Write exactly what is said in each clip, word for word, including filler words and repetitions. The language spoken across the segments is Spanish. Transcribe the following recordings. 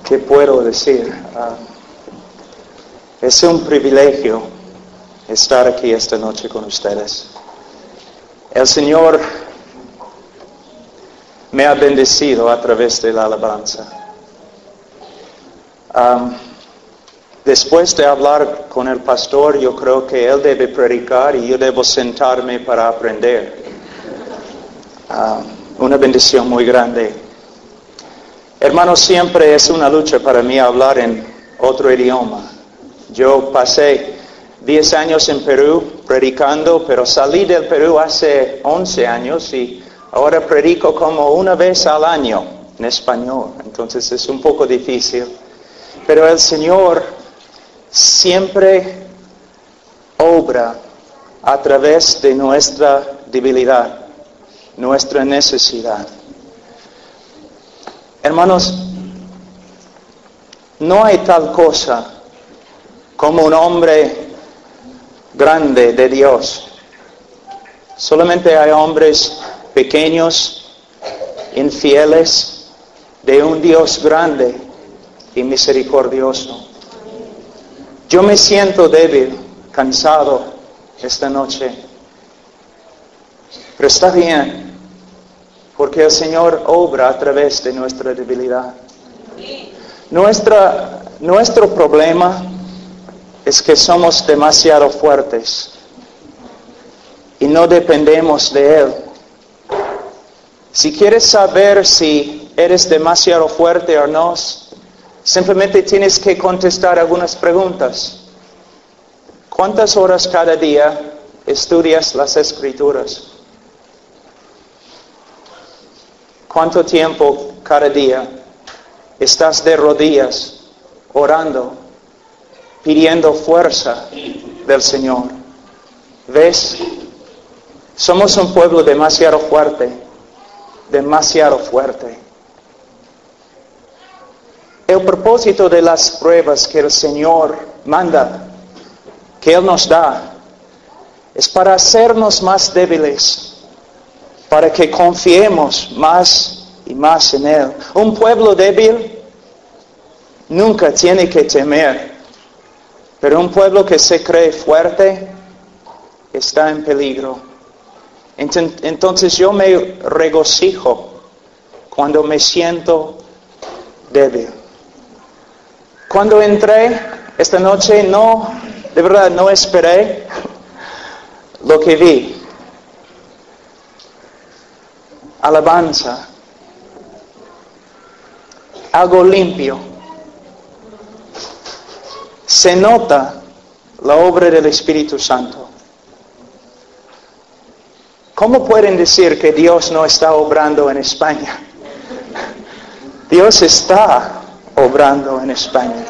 ¿Qué puedo decir? Uh, es un privilegio estar aquí esta noche con ustedes. El Señor me ha bendecido a través de la alabanza. Um, después de hablar con el pastor, yo creo que él debe predicar y yo debo sentarme para aprender. Uh, una bendición muy grande. Hermanos, siempre es una lucha para mí hablar en otro idioma. Yo pasé diez años en Perú predicando, pero salí del Perú hace once años y ahora predico como una vez al año en español. Entonces es un poco difícil. Pero el Señor siempre obra a través de nuestra debilidad, nuestra necesidad. Hermanos, no hay tal cosa como un hombre grande de Dios. Solamente hay hombres pequeños, infieles, de un Dios grande y misericordioso. Yo me siento débil, cansado esta noche, pero está bien. Porque el Señor obra a través de nuestra debilidad. Nuestra, nuestro problema es que somos demasiado fuertes y no dependemos de Él. Si quieres saber si eres demasiado fuerte o no, simplemente tienes que contestar algunas preguntas. ¿Cuántas horas cada día estudias las Escrituras? ¿Cuánto tiempo cada día estás de rodillas orando, pidiendo fuerza del Señor? ¿Ves? Somos un pueblo demasiado fuerte, demasiado fuerte. El propósito de las pruebas que el Señor manda, que Él nos da, es para hacernos más débiles, para que confiemos más y más en Él. Un pueblo débil nunca tiene que temer, pero un pueblo que se cree fuerte está en peligro. Entonces yo me regocijo cuando me siento débil. Cuando entré esta noche, no, de verdad no esperé lo que vi. Alabanza, algo limpio. Se nota la obra del Espíritu Santo. ¿Cómo pueden decir que Dios no está obrando en España? Dios está obrando en España.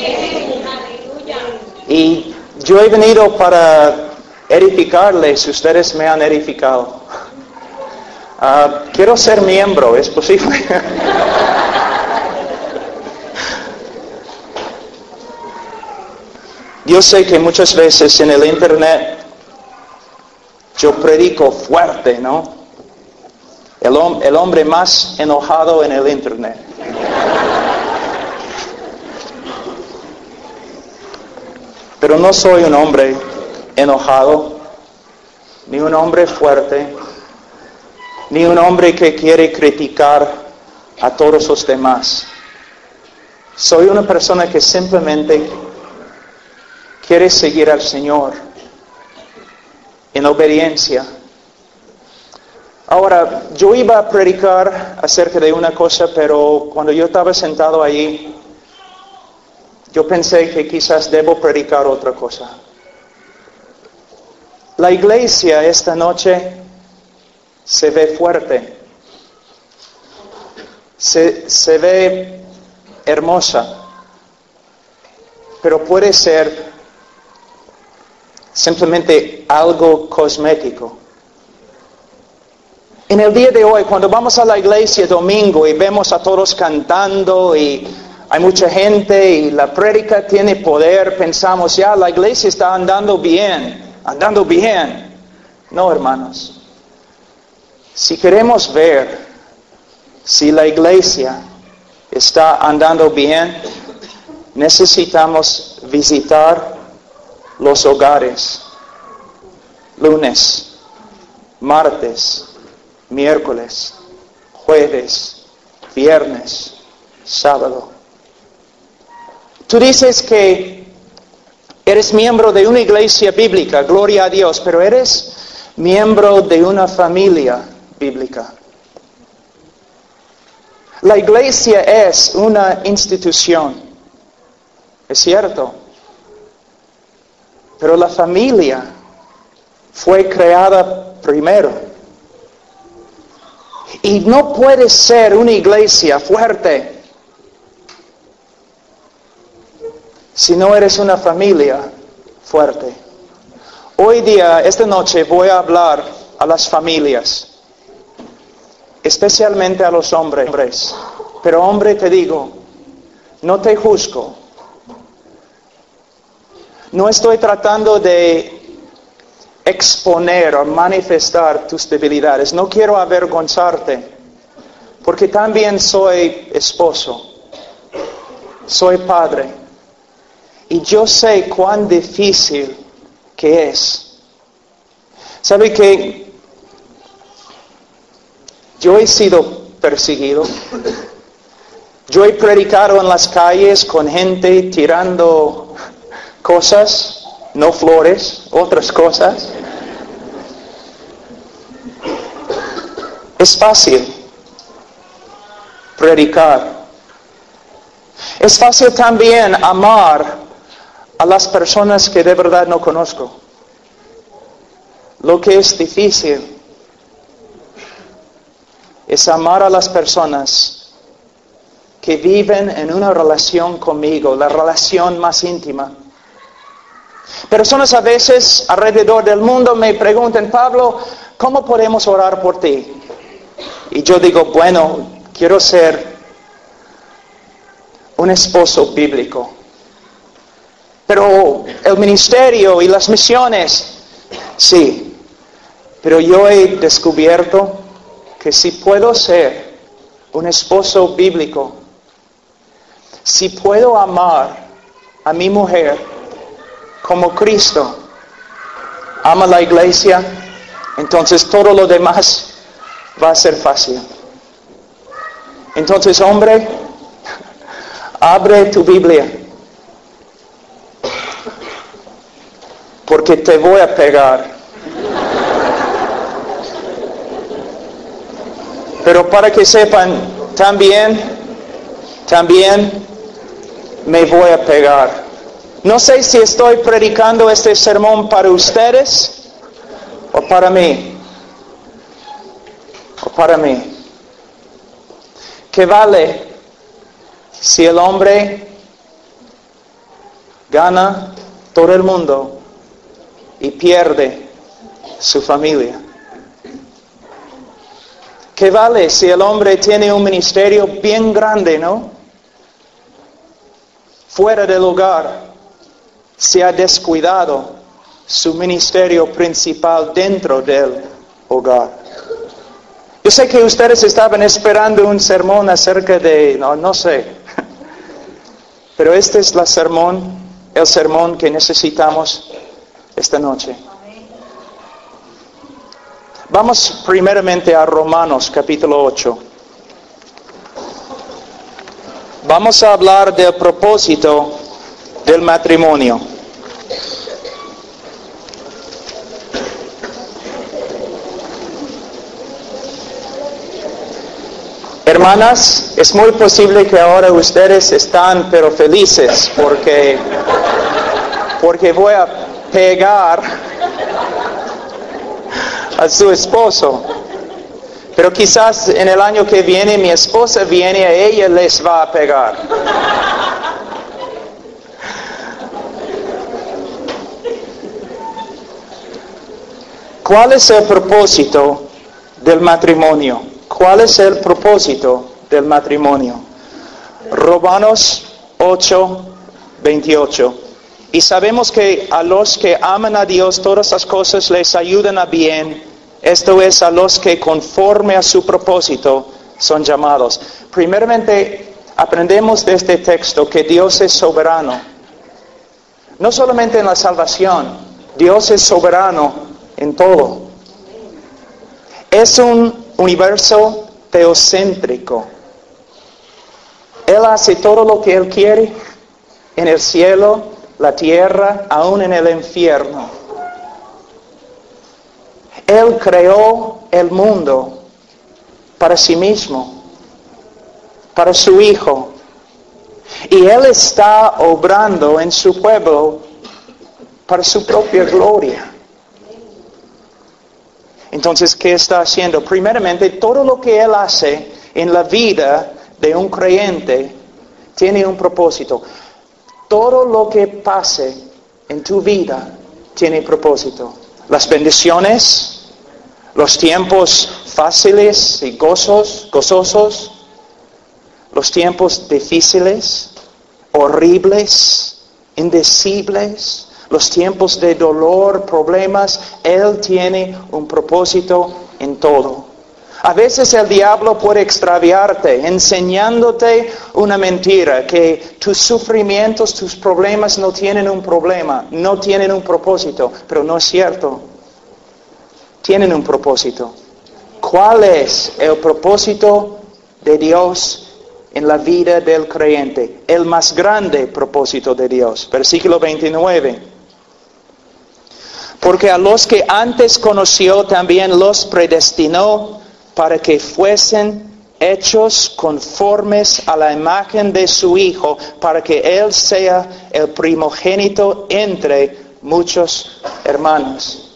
Y yo he venido para edificarles, ustedes me han edificado. Uh, quiero ser miembro, ¿es posible? Yo sé que muchas veces en el internet yo predico fuerte, ¿no? El, hom- el hombre más enojado en el internet. Pero no soy un hombre enojado, ni un hombre fuerte, ni un hombre que quiere criticar a todos los demás. Soy una persona que simplemente quiere seguir al Señor en obediencia. Ahora, yo iba a predicar acerca de una cosa, pero cuando yo estaba sentado allí, yo pensé que quizás debo predicar otra cosa. La iglesia esta noche se ve fuerte, se, se ve hermosa, pero puede ser simplemente algo cosmético. En el día de hoy, cuando vamos a la iglesia domingo y vemos a todos cantando y hay mucha gente y la prédica tiene poder, pensamos, ya la iglesia está andando bien, andando bien. No, hermanos. Si queremos ver si la iglesia está andando bien, necesitamos visitar los hogares. Lunes, martes, miércoles, jueves, viernes, sábado. Tú dices que eres miembro de una iglesia bíblica, gloria a Dios, pero eres miembro de una familia bíblica. La iglesia es una institución, es cierto, pero la familia fue creada primero. Y no puede ser una iglesia fuerte si no eres una familia fuerte. Hoy día, esta noche, voy a hablar a las familias, especialmente a los hombres. Pero hombre, te digo, no te juzgo. No estoy tratando de exponer o manifestar tus debilidades. No quiero avergonzarte, porque también soy esposo, soy padre, y yo sé cuán difícil que es. ¿Sabe que yo he sido perseguido? Yo he predicado en las calles con gente tirando cosas, no flores, otras cosas. Es fácil predicar. Es fácil también amar a las personas que de verdad no conozco. Lo que es difícil es amar a las personas que viven en una relación conmigo, la relación más íntima. Personas a veces alrededor del mundo me preguntan, Pablo, ¿cómo podemos orar por ti? Y yo digo, bueno, quiero ser un esposo bíblico. Pero el ministerio y las misiones, sí. Pero yo he descubierto que si puedo ser un esposo bíblico, si puedo amar a mi mujer como Cristo ama la iglesia, entonces todo lo demás va a ser fácil. Entonces, hombre, abre tu Biblia, porque te voy a pegar. Pero para que sepan, también, también me voy a pegar. No sé si estoy predicando este sermón para ustedes o para mí. O para mí. ¿Qué vale si el hombre gana todo el mundo y pierde su familia? ¿Qué vale si el hombre tiene un ministerio bien grande, no? Fuera del hogar, se ha descuidado su ministerio principal dentro del hogar. Yo sé que ustedes estaban esperando un sermón acerca de, no, no sé, pero este es la sermón, el sermón que necesitamos esta noche. Vamos primeramente a Romanos capítulo ocho. Vamos a hablar del propósito del matrimonio. Hermanas, es muy posible que ahora ustedes están pero felices porque, porque voy a pegar a su esposo. Pero quizás en el año que viene mi esposa viene y a ella les va a pegar. ¿Cuál es el propósito del matrimonio? ¿Cuál es el propósito del matrimonio? Romanos ocho, veintiocho. Y sabemos que a los que aman a Dios todas las cosas les ayudan a bien. Esto es, a los que conforme a su propósito son llamados. Primeramente, aprendemos de este texto que Dios es soberano. No solamente en la salvación, Dios es soberano en todo. Es un universo teocéntrico. Él hace todo lo que Él quiere en el cielo, la tierra, aún en el infierno. Él creó el mundo para sí mismo, para su Hijo. Y Él está obrando en su pueblo para su propia gloria. Entonces, ¿qué está haciendo? Primeramente, todo lo que Él hace en la vida de un creyente tiene un propósito. Todo lo que pase en tu vida tiene propósito. Las bendiciones, los tiempos fáciles y gozos, gozosos, los tiempos difíciles, horribles, indecibles, los tiempos de dolor, problemas, Él tiene un propósito en todo. A veces el diablo puede extraviarte, enseñándote una mentira, que tus sufrimientos, tus problemas no tienen un problema, no tienen un propósito, pero no es cierto. Tienen un propósito. ¿Cuál es el propósito de Dios en la vida del creyente? El más grande propósito de Dios. Versículo veintinueve. Porque a los que antes conoció también los predestinó para que fuesen hechos conformes a la imagen de su Hijo, para que Él sea el primogénito entre muchos hermanos.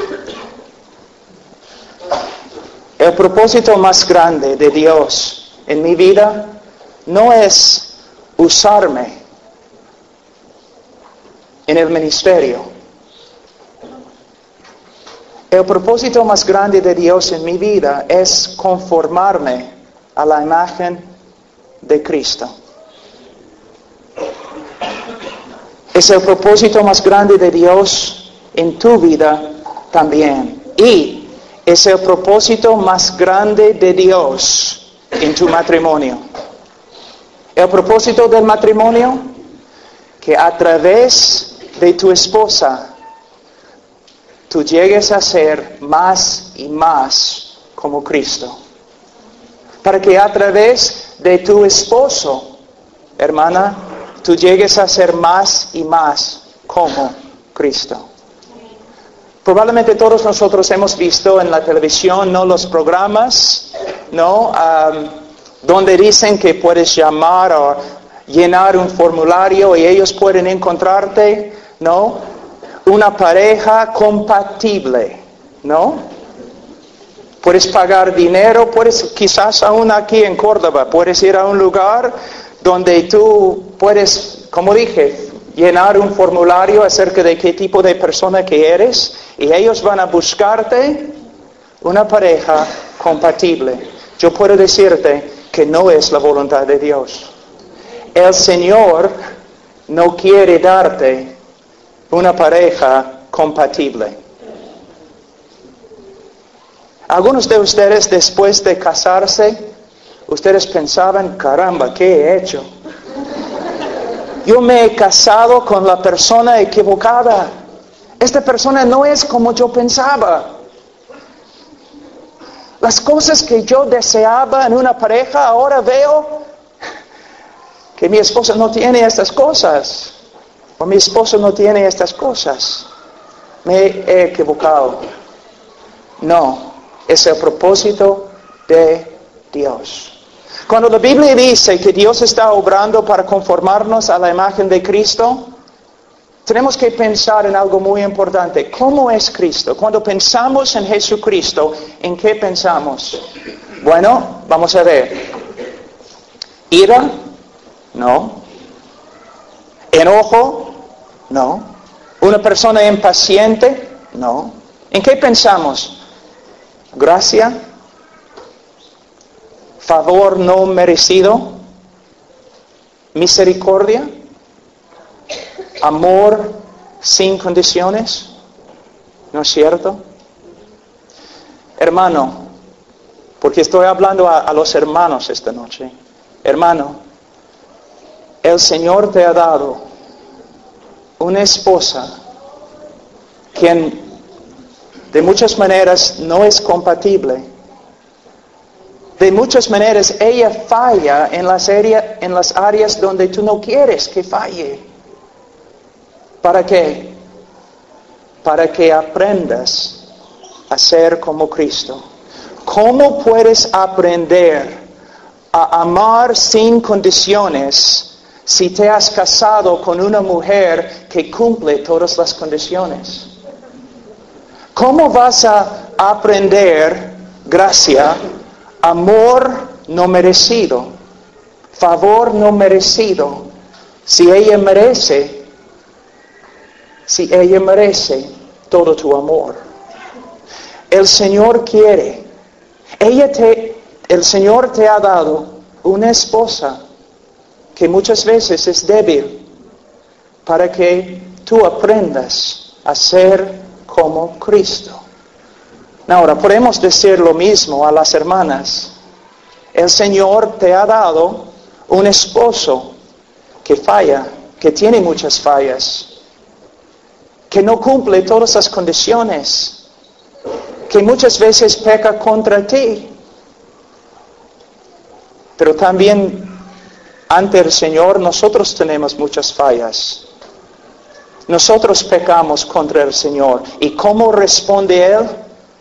El propósito más grande de Dios en mi vida no es usarme en el ministerio. El propósito más grande de Dios en mi vida es conformarme a la imagen de Cristo. Es el propósito más grande de Dios en tu vida también. Y es el propósito más grande de Dios en tu matrimonio. El propósito del matrimonio, que a través de tu esposa tú llegues a ser más y más como Cristo. Para que a través de tu esposo, hermana, tú llegues a ser más y más como Cristo. Probablemente todos nosotros hemos visto en la televisión, ¿no?, los programas, ¿no?, Um, donde dicen que puedes llamar o llenar un formulario y ellos pueden encontrarte, ¿no?, una pareja compatible, ¿no? Puedes pagar dinero, puedes, quizás aún aquí en Córdoba, puedes ir a un lugar donde tú puedes, como dije, llenar un formulario acerca de qué tipo de persona que eres, y ellos van a buscarte una pareja compatible. Yo puedo decirte que no es la voluntad de Dios. El Señor no quiere darte una pareja compatible. Algunos de ustedes, después de casarse, ustedes pensaban, caramba, ¿qué he hecho? Yo me he casado con la persona equivocada. Esta persona no es como yo pensaba. Las cosas que yo deseaba en una pareja, ahora veo que mi esposa no tiene estas cosas. O mi esposo no tiene estas cosas. Me he equivocado. No, es el propósito de Dios. Cuando la Biblia dice que Dios está obrando para conformarnos a la imagen de Cristo, tenemos que pensar en algo muy importante. ¿Cómo es Cristo? Cuando pensamos en Jesucristo, ¿en qué pensamos? Bueno, vamos a ver. ¿Ira? No. ¿Enojo? No. ¿Una persona impaciente? No. ¿En qué pensamos? ¿Gracia? ¿Favor no merecido? ¿Misericordia? ¿Amor sin condiciones? ¿No es cierto? Hermano, porque estoy hablando a, a los hermanos esta noche. Hermano, el Señor te ha dado una esposa quien de muchas maneras no es compatible. De muchas maneras ella falla en las, área, en las áreas donde tú no quieres que falle. ¿Para qué? Para que aprendas a ser como Cristo. ¿Cómo puedes aprender a amar sin condiciones si te has casado con una mujer que cumple todas las condiciones? ¿Cómo vas a aprender gracia, amor no merecido, favor no merecido, si ella merece, si ella merece todo tu amor? El Señor quiere, ella te, el Señor te ha dado una esposa que muchas veces es débil para que tú aprendas a ser como Cristo. Ahora, podemos decir lo mismo a las hermanas. El Señor te ha dado un esposo que falla, que tiene muchas fallas, que no cumple todas las condiciones, que muchas veces peca contra ti. Pero también ante el Señor nosotros tenemos muchas fallas. Nosotros pecamos contra el Señor. ¿Y cómo responde Él?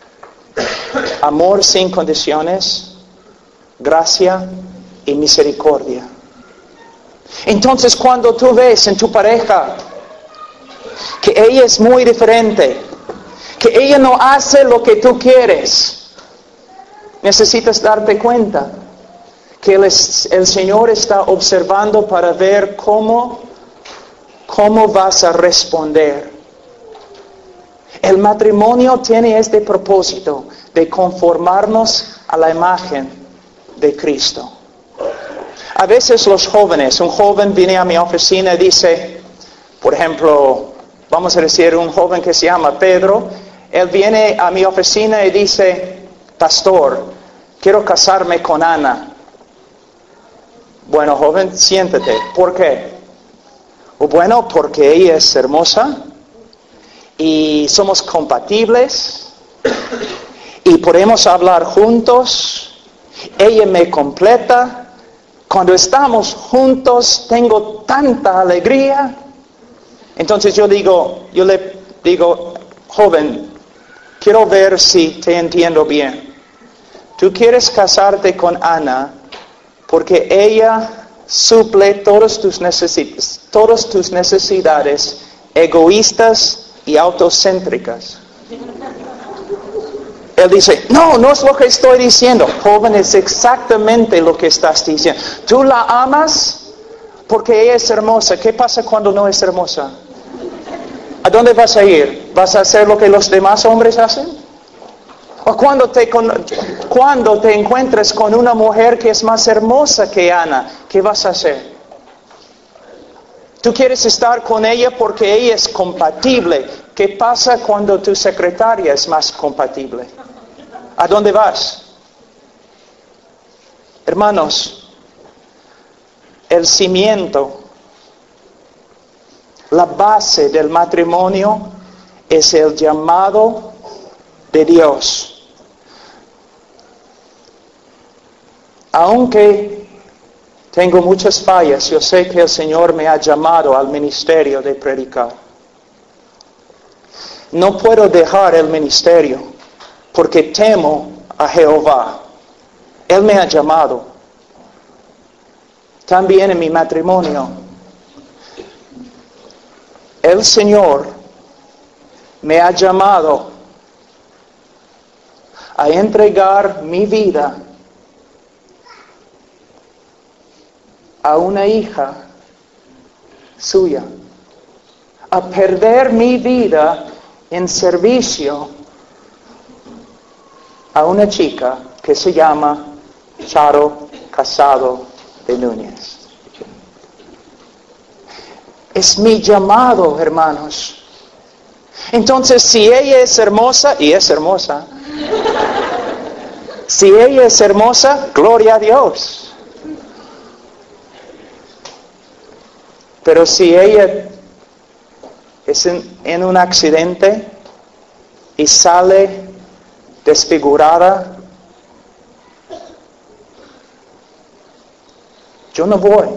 Amor sin condiciones, gracia y misericordia. Entonces, cuando tú ves en tu pareja que ella es muy diferente, que ella no hace lo que tú quieres, necesitas darte cuenta que el, el Señor está observando para ver cómo ¿Cómo vas a responder? El matrimonio tiene este propósito de conformarnos a la imagen de Cristo. A veces los jóvenes, un joven viene a mi oficina y dice, por ejemplo, vamos a decir un joven que se llama Pedro, él viene a mi oficina y dice, pastor, quiero casarme con Ana. Bueno, joven, siéntate. ¿Por qué? Bueno, porque ella es hermosa y somos compatibles y podemos hablar juntos. Ella me completa. Cuando estamos juntos tengo tanta alegría. Entonces yo digo, yo le digo, joven, quiero ver si te entiendo bien. Tú quieres casarte con Ana porque ella suple todas tus necesidades, todas tus necesidades egoístas y autocéntricas. Él dice, no, no es lo que estoy diciendo. Joven, es exactamente lo que estás diciendo. Tú la amas porque ella es hermosa. ¿Qué pasa cuando no es hermosa? ¿A dónde vas a ir? ¿Vas a hacer lo que los demás hombres hacen? ¿O cuando te, cuando te encuentres con una mujer que es más hermosa que Ana, qué vas a hacer? Tú quieres estar con ella porque ella es compatible. ¿Qué pasa cuando tu secretaria es más compatible? ¿A dónde vas? Hermanos, el cimiento, la base del matrimonio es el llamado de Dios. Aunque tengo muchas fallas, yo sé que el Señor me ha llamado al ministerio de predicar. No puedo dejar el ministerio porque temo a Jehová. Él me ha llamado. También en mi matrimonio. El Señor me ha llamado a entregar mi vida a una hija suya, a perder mi vida en servicio a una chica que se llama Charo Casado de Núñez. Es mi llamado, hermanos. Entonces, si ella es hermosa, y es hermosa, si ella es hermosa, gloria a Dios. Pero si ella es en, en un accidente y sale desfigurada, yo no voy,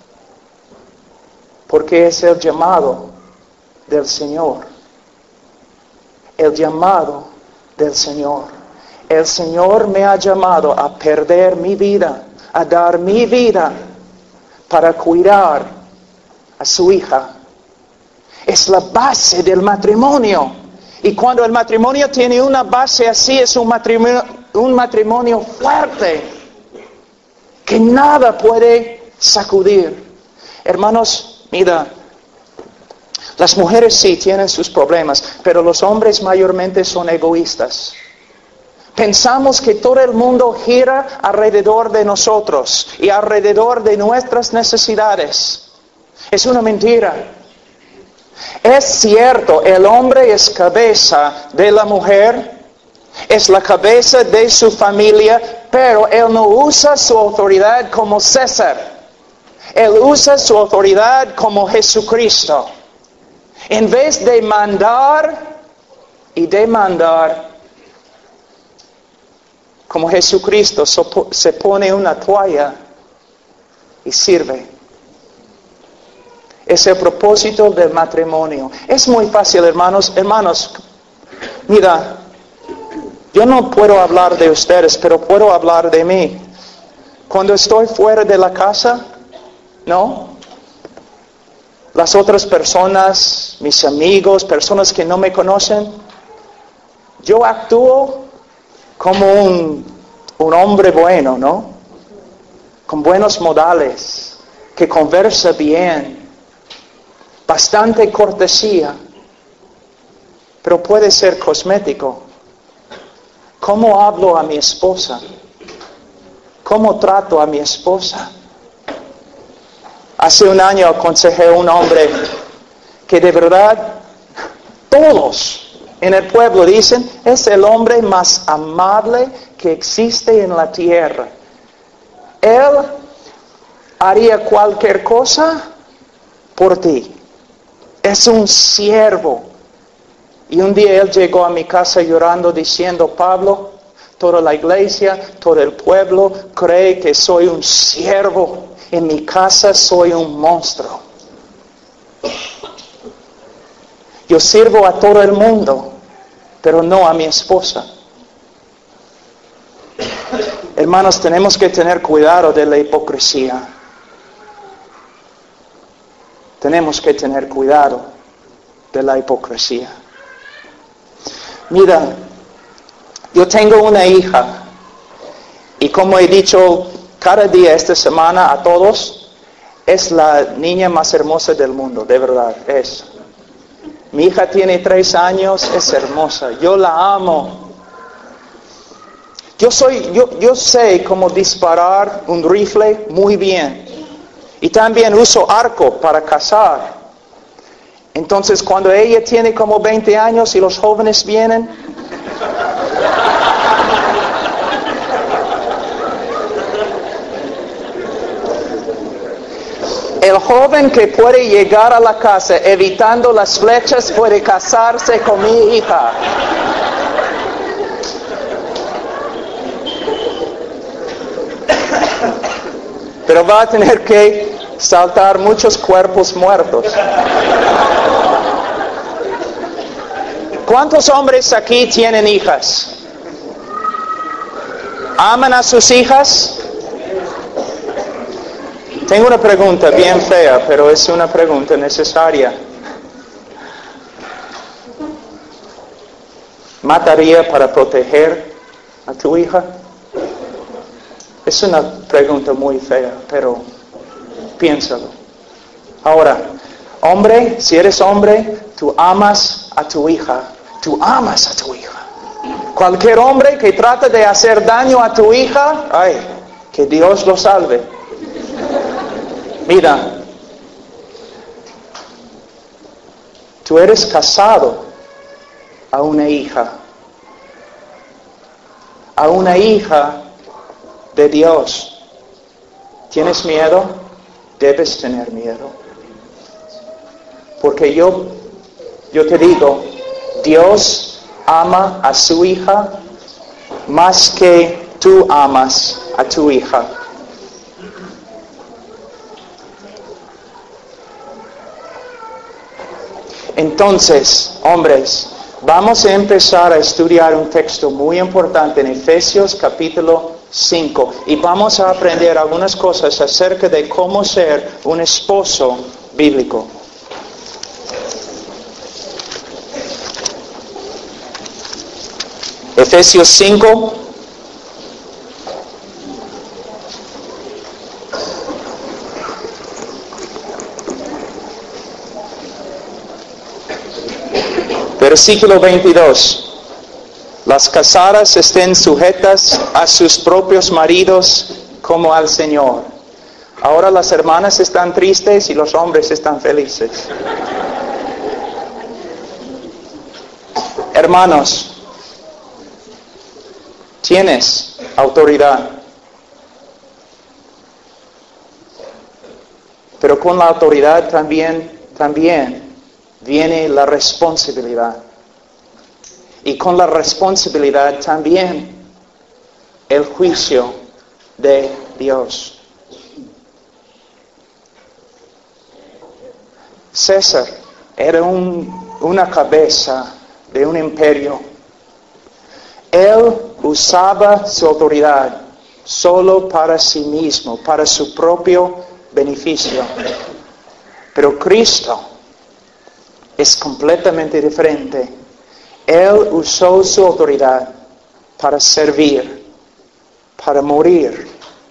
porque es el llamado del Señor. El llamado del Señor. El Señor me ha llamado a perder mi vida, a dar mi vida para cuidar a su hija. Es la base del matrimonio. Y cuando el matrimonio tiene una base así, es un matrimonio, un matrimonio fuerte, que nada puede sacudir. Hermanos, mira, las mujeres sí tienen sus problemas, pero los hombres mayormente son egoístas. Pensamos que todo el mundo gira alrededor de nosotros y alrededor de nuestras necesidades. Es una mentira. Es cierto, el hombre es cabeza de la mujer, es la cabeza de su familia, pero él no usa su autoridad como César. Él usa su autoridad como Jesucristo. En vez de mandar y demandar, como Jesucristo se pone una toalla y sirve. Es el propósito del matrimonio. Es muy fácil, hermanos. Hermanos, mira, yo no puedo hablar de ustedes, pero puedo hablar de mí. Cuando estoy fuera de la casa, ¿no? Las otras personas, mis amigos, personas que no me conocen, yo actúo como un, un hombre bueno, ¿no? Con buenos modales, que conversa bien, bastante cortesía, pero puede ser cosmético. ¿Cómo hablo a mi esposa? ¿Cómo trato a mi esposa? Hace un año aconsejé a un hombre que de verdad todos en el pueblo dicen, es el hombre más amable que existe en la tierra. Él haría cualquier cosa por ti. Es un siervo. Y un día él llegó a mi casa llorando diciendo, Pablo, toda la iglesia, todo el pueblo cree que soy un siervo. En mi casa soy un monstruo. Yo sirvo a todo el mundo, pero no a mi esposa. Hermanos, tenemos que tener cuidado de la hipocresía. Tenemos que tener cuidado de la hipocresía. Mira, yo tengo una hija y como he dicho cada día esta semana a todos, es la niña más hermosa del mundo, de verdad, es. Mi hija tiene tres años, es hermosa, yo la amo. Yo soy, yo, yo sé cómo disparar un rifle muy bien. Y también uso arco para cazar. Entonces cuando ella tiene como veinte años y los jóvenes vienen, el joven que puede llegar a la casa evitando las flechas puede casarse con mi hija. Pero va a tener que saltar muchos cuerpos muertos. ¿Cuántos hombres aquí tienen hijas? ¿Aman a sus hijas? Tengo una pregunta bien fea, pero es una pregunta necesaria. ¿Mataría para proteger a tu hija? Es una pregunta muy fea, pero piénsalo. Ahora, hombre, si eres hombre, tú amas a tu hija. Tú amas a tu hija. Cualquier hombre que trate de hacer daño a tu hija, ay, que Dios lo salve. Mira, tú eres casado a una hija. A una hija de Dios. ¿Tienes miedo? Debes tener miedo. Porque yo, yo te digo, Dios ama a su hija más que tú amas a tu hija. Entonces, hombres, vamos a empezar a estudiar un texto muy importante en Efesios capítulo cinco y vamos a aprender algunas cosas acerca de cómo ser un esposo bíblico. Efesios cinco. Versículo veintidós. Las casadas estén sujetas a sus propios maridos como al Señor. Ahora las hermanas están tristes y los hombres están felices. Hermanos, tienes autoridad. Pero con la autoridad también, también viene la responsabilidad. Y con la responsabilidad también el juicio de Dios. César era un, una cabeza de un imperio. Él usaba su autoridad solo para sí mismo, para su propio beneficio. Pero Cristo es completamente diferente. Él usó su autoridad para servir, para morir.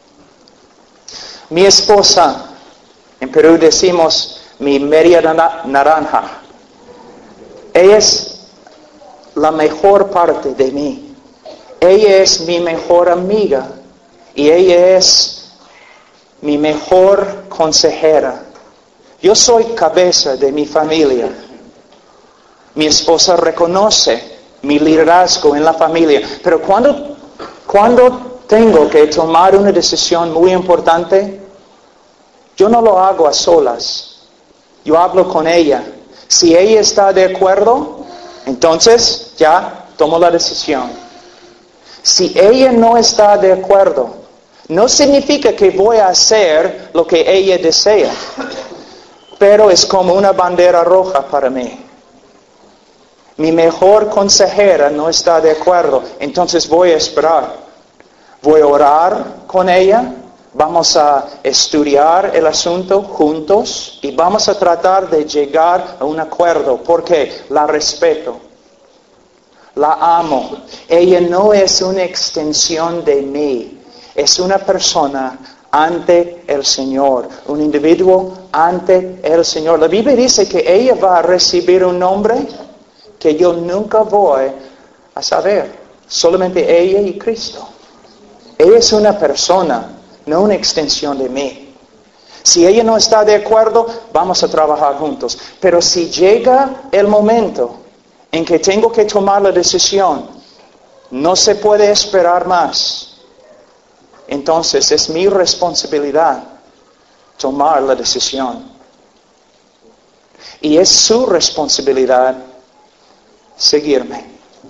Mi esposa, en Perú decimos mi media naranja, ella es la mejor parte de mí. Ella es mi mejor amiga y ella es mi mejor consejera. Yo soy cabeza de mi familia. Mi esposa reconoce mi liderazgo en la familia. Pero cuando, cuando tengo que tomar una decisión muy importante, yo no lo hago a solas. Yo hablo con ella. Si ella está de acuerdo, entonces ya tomo la decisión. Si ella no está de acuerdo, no significa que voy a hacer lo que ella desea. Pero es como una bandera roja para mí. Mi mejor consejera no está de acuerdo, entonces voy a esperar. Voy a orar con ella, vamos a estudiar el asunto juntos y vamos a tratar de llegar a un acuerdo porque la respeto, la amo. Ella no es una extensión de mí, es una persona ante el Señor, un individuo ante el Señor. La Biblia dice que ella va a recibir un nombre que yo nunca voy a saber, solamente ella y Cristo. Ella es una persona, no una extensión de mí. Si ella no está de acuerdo, vamos a trabajar juntos. Pero si llega el momento en que tengo que tomar la decisión, no se puede esperar más. Entonces es mi responsabilidad tomar la decisión. Y es su responsabilidad seguirme.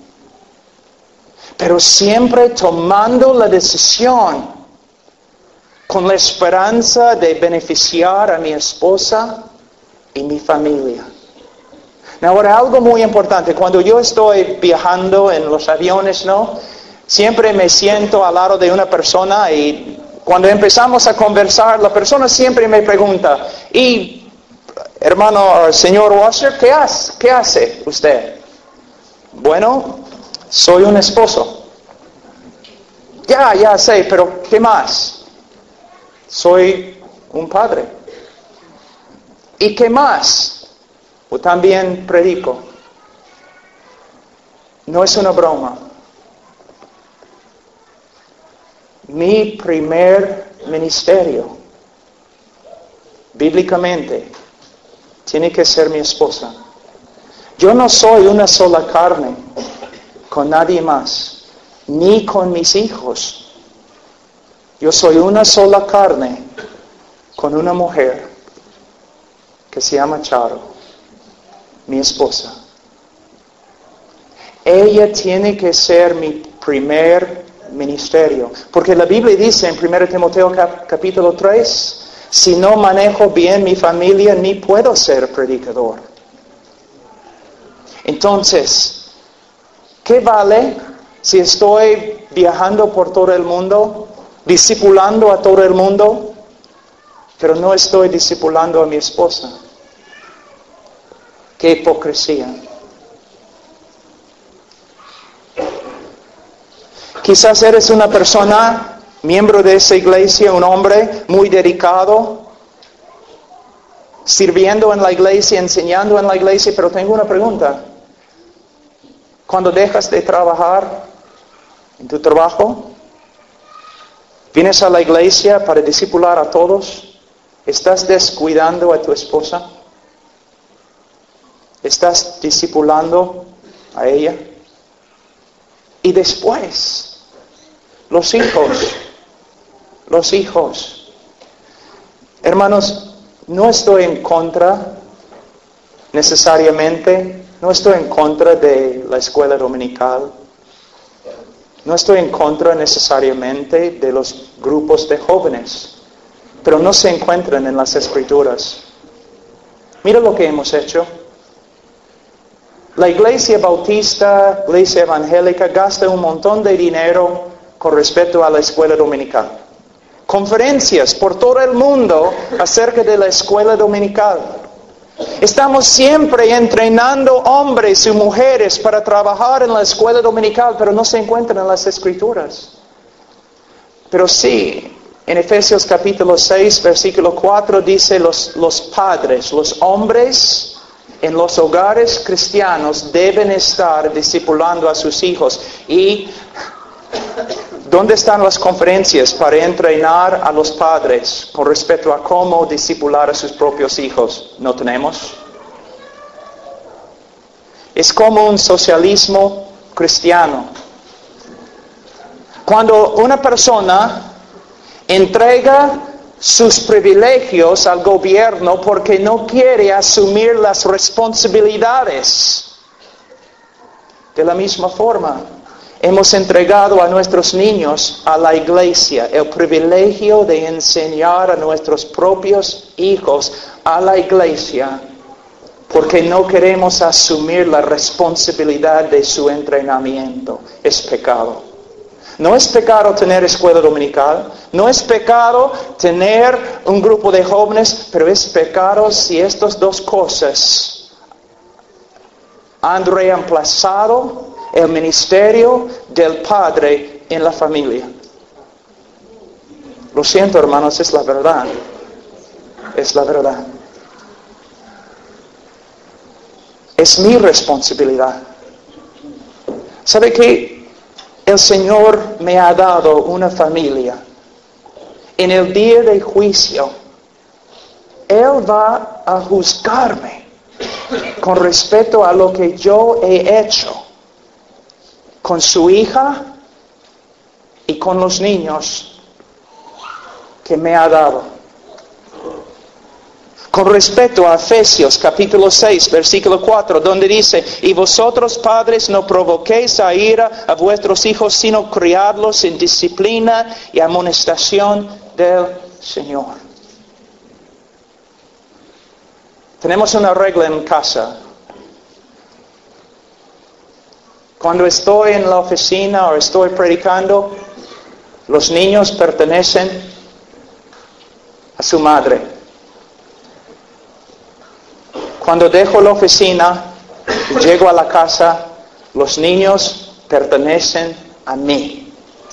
Pero siempre tomando la decisión con la esperanza de beneficiar a mi esposa y mi familia. Ahora, algo muy importante, cuando yo estoy viajando en los aviones, ¿no? Siempre me siento al lado de una persona y cuando empezamos a conversar, la persona siempre me pregunta, y hermano, señor Wasser, ¿qué hace, qué hace usted? Bueno, soy un esposo. Ya, ya sé, pero ¿qué más? Soy un padre. ¿Y qué más? Yo también predico. No es una broma. Mi primer ministerio, bíblicamente, tiene que ser mi esposa. Yo no soy una sola carne con nadie más, ni con mis hijos. Yo soy una sola carne con una mujer que se llama Charo. mi esposa. Ella tiene que ser mi primer ministerio. Porque la Biblia dice en primero Timoteo cap- capítulo tres, si no manejo bien mi familia, ni puedo ser predicador. Entonces, ¿qué vale si estoy viajando por todo el mundo, discipulando a todo el mundo, pero no estoy discipulando a mi esposa? ¡Qué hipocresía! Quizás eres una persona, miembro de esa iglesia, un hombre muy dedicado, sirviendo en la iglesia, enseñando en la iglesia, pero tengo una pregunta. Cuando dejas de trabajar en tu trabajo, vienes a la iglesia para discipular a todos, ¿estás descuidando a tu esposa? ¿Estás discipulando a ella? Y después, los hijos, los hijos. Hermanos, no estoy en contra necesariamente, no estoy en contra de la escuela dominical, no estoy en contra necesariamente de los grupos de jóvenes, pero no se encuentran en las Escrituras. Mira lo que hemos hecho. La iglesia bautista, iglesia evangélica, gasta un montón de dinero con respecto a la escuela dominical. Conferencias por todo el mundo acerca de la escuela dominical. Estamos siempre entrenando hombres y mujeres para trabajar en la escuela dominical, pero no se encuentran en las Escrituras. Pero sí, en Efesios capítulo seis, versículo cuatro, dice los, los padres, los hombres en los hogares cristianos deben estar discipulando a sus hijos. ¿Y dónde están las conferencias para entrenar a los padres con respecto a cómo discipular a sus propios hijos? ¿No tenemos? Es como un socialismo cristiano. Cuando una persona entrega sus privilegios al gobierno porque no quiere asumir las responsabilidades. De la misma forma, hemos entregado a nuestros niños a la iglesia el privilegio de enseñar a nuestros propios hijos a la iglesia porque no queremos asumir la responsabilidad de su entrenamiento. Es pecado. No es pecado tener escuela dominical, no es pecado tener un grupo de jóvenes, pero es pecado si estas dos cosas han reemplazado el ministerio del padre en la familia. Lo siento, hermanos, es la verdad. Es la verdad. Es mi responsabilidad. ¿Sabe qué? El Señor me ha dado una familia. En el día de juicio, Él va a juzgarme con respecto a lo que yo he hecho con su hija y con los niños que me ha dado. Con respecto a Efesios capítulo seis, versículo cuatro, donde dice, y vosotros padres no provoquéis a ira a vuestros hijos, sino criadlos en disciplina y amonestación del Señor. Tenemos una regla en casa. Cuando estoy en la oficina o estoy predicando, los niños pertenecen a su madre. Cuando dejo la oficina y llego a la casa, los niños pertenecen a mí.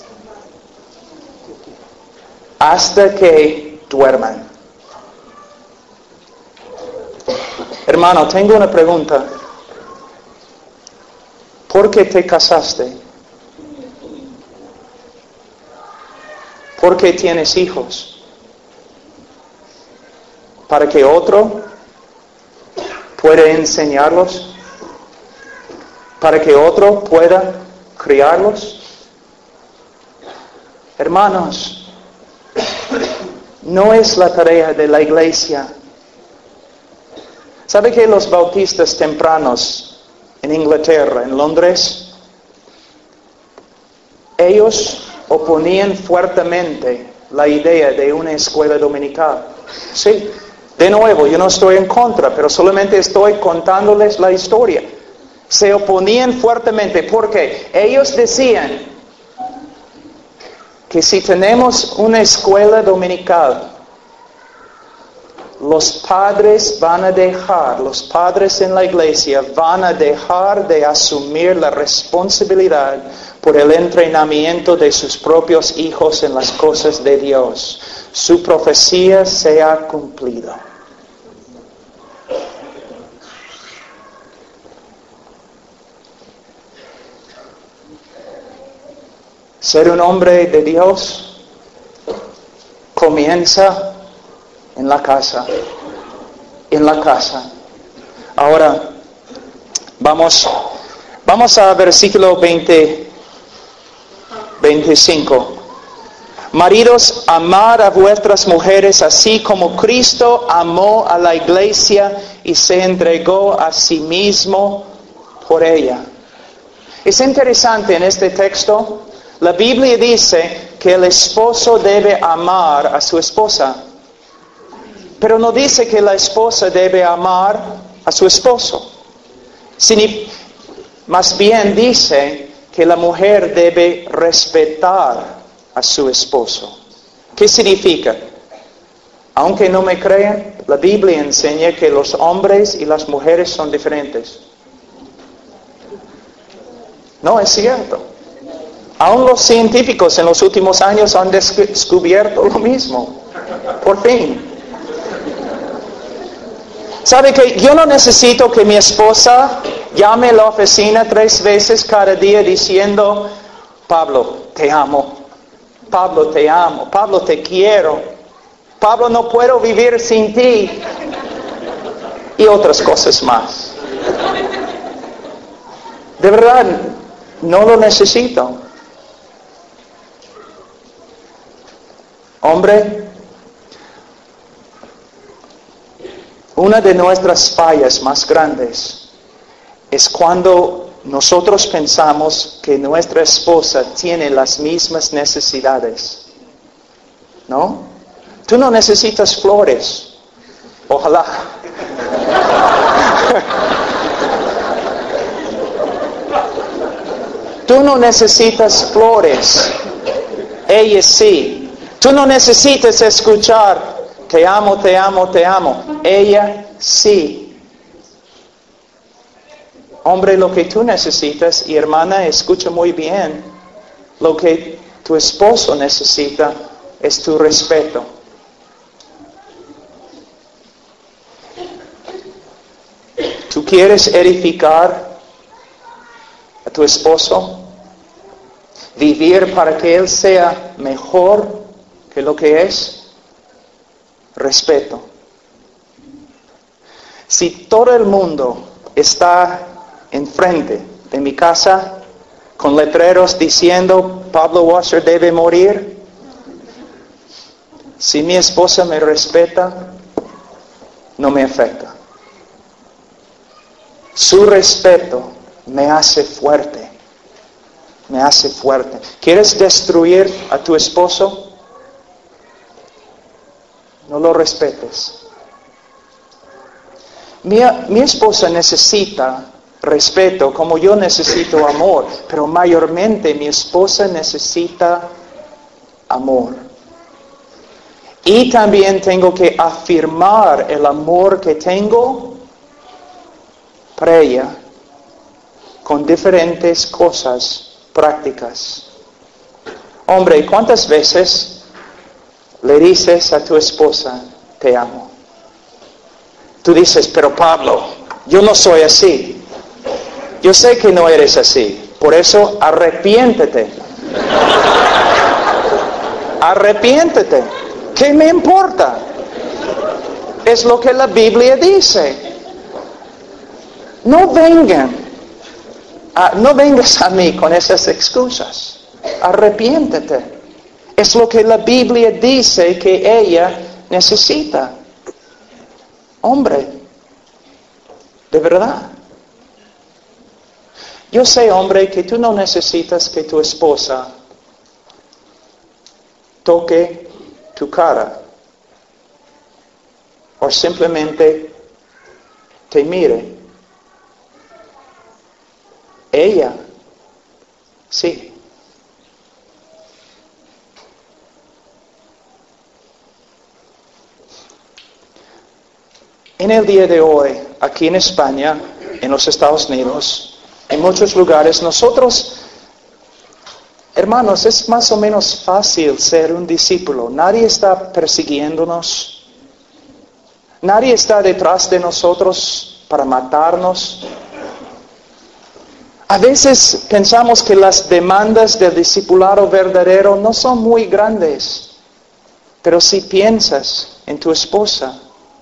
Hasta que duerman. Hermano, tengo una pregunta. ¿Por qué te casaste? ¿Por qué tienes hijos? ¿Para que otro pueda enseñarlos? ¿Para que otro pueda criarlos? Hermanos, no es la tarea de la iglesia ¿Sabe que los bautistas tempranos en Inglaterra, en Londres, ellos oponían fuertemente la idea de una escuela dominical? Sí, de nuevo, yo no estoy en contra, pero solamente estoy contándoles la historia. Se oponían fuertemente porque ellos decían que si tenemos una escuela dominical, los padres van a dejar, los padres en la iglesia van a dejar de asumir la responsabilidad por el entrenamiento de sus propios hijos en las cosas de Dios. Su profecía se ha cumplido. Ser un hombre de Dios comienza en la casa, en la casa. Ahora, vamos, vamos a versículo veinte, veinticinco. Maridos, amad a vuestras mujeres así como Cristo amó a la iglesia y se entregó a sí mismo por ella. Es interesante en este texto, la Biblia dice que el esposo debe amar a su esposa. Pero no dice que la esposa debe amar a su esposo. Más bien dice que la mujer debe respetar a su esposo. ¿Qué significa? Aunque no me crean, la Biblia enseña que los hombres y las mujeres son diferentes. No, es cierto. Aún los científicos en los últimos años han descubierto lo mismo. Por fin. ¿Sabe que yo no necesito que mi esposa llame a la oficina tres veces cada día diciendo, Pablo, te amo, Pablo, te amo, Pablo, te quiero, Pablo, no puedo vivir sin ti, y otras cosas más? De verdad, no lo necesito. Hombre, una de nuestras fallas más grandes es cuando nosotros pensamos que nuestra esposa tiene las mismas necesidades. ¿No? Tú no necesitas flores. Ojalá. Tú no necesitas flores. Ella sí. Tú no necesitas escuchar, te amo, te amo, te amo. Ella sí. Hombre, lo que tú necesitas, y hermana, escucha muy bien, lo que tu esposo necesita es tu respeto. ¿Tú quieres edificar a tu esposo? ¿Vivir para que él sea mejor que lo que es? Respeto. Si todo el mundo está enfrente de mi casa con letreros diciendo Pablo Washer debe morir, si mi esposa me respeta, no me afecta. Su respeto me hace fuerte, me hace fuerte. ¿Quieres destruir a tu esposo? No lo respetes. Mi, mi esposa necesita respeto como yo necesito amor, pero mayormente mi esposa necesita amor. Y también tengo que afirmar el amor que tengo para ella con diferentes cosas prácticas. Hombre, ¿cuántas veces le dices a tu esposa, te amo? Tú dices, pero Pablo, yo no soy así. Yo sé que no eres así. Por eso, arrepiéntete. Arrepiéntete. ¿Qué me importa? Es lo que la Biblia dice. No vengan. A, no vengas a mí con esas excusas. Arrepiéntete. Es lo que la Biblia dice que ella necesita. Hombre, De verdad. Yo sé, hombre, que tú no necesitas que tu esposa toque tu cara o simplemente te mire. Ella, sí. En el día de hoy, aquí en España, en los Estados Unidos, en muchos lugares, nosotros, hermanos, es más o menos fácil ser un discípulo. Nadie está persiguiéndonos. Nadie está detrás de nosotros para matarnos. A veces pensamos que las demandas del discipulado verdadero no son muy grandes, pero si piensas en tu esposa,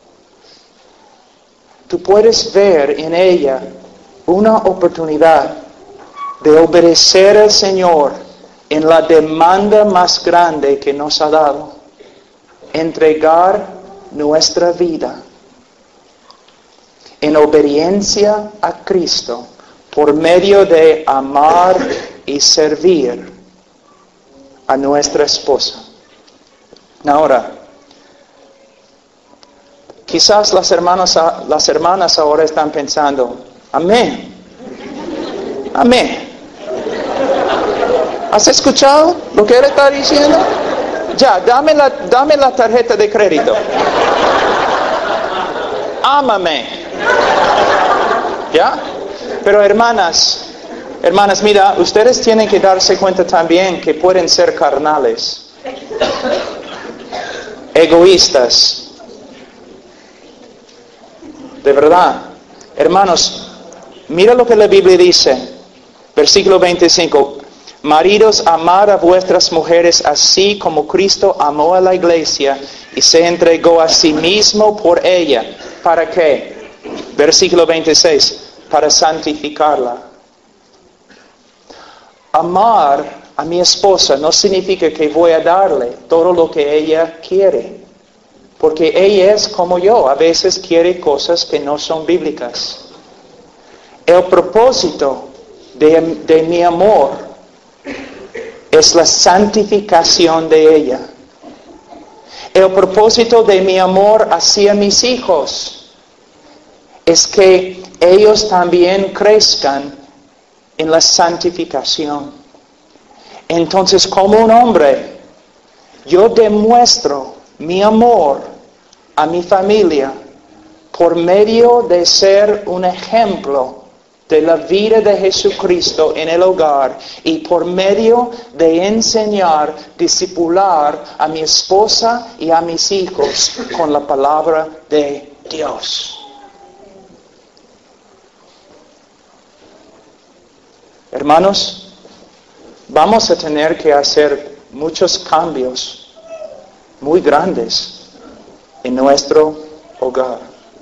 tú puedes ver en ella una oportunidad de obedecer al Señor en la demanda más grande que nos ha dado, entregar nuestra vida en obediencia a Cristo por medio de amar y servir a nuestra esposa. Ahora, quizás las hermanas, las hermanas ahora están pensando, amén, amén. ¿Has escuchado lo que él está diciendo? Ya, dame la, dame la tarjeta de crédito. Ámame. ¿Ya? Pero hermanas, hermanas, mira, ustedes tienen que darse cuenta también que pueden ser carnales, egoístas. De verdad. Hermanos, mira lo que la Biblia dice. Versículo veinticinco. Maridos, amad a vuestras mujeres así como Cristo amó a la iglesia y se entregó a sí mismo por ella. ¿Para qué? Versículo veintiséis. Para santificarla. Amar a mi esposa no significa que voy a darle todo lo que ella quiere. Porque ella es como yo, a veces quiere cosas que no son bíblicas. El propósito de, de mi amor es la santificación de ella. El propósito de mi amor hacia mis hijos es que ellos también crezcan en la santificación. Entonces, como un hombre, yo demuestro mi amor a mi familia por medio de ser un ejemplo de la vida de Jesucristo en el hogar y por medio de enseñar, discipular a mi esposa y a mis hijos con la palabra de Dios. Hermanos, vamos a tener que hacer muchos cambios muy grandes en nuestro hogar.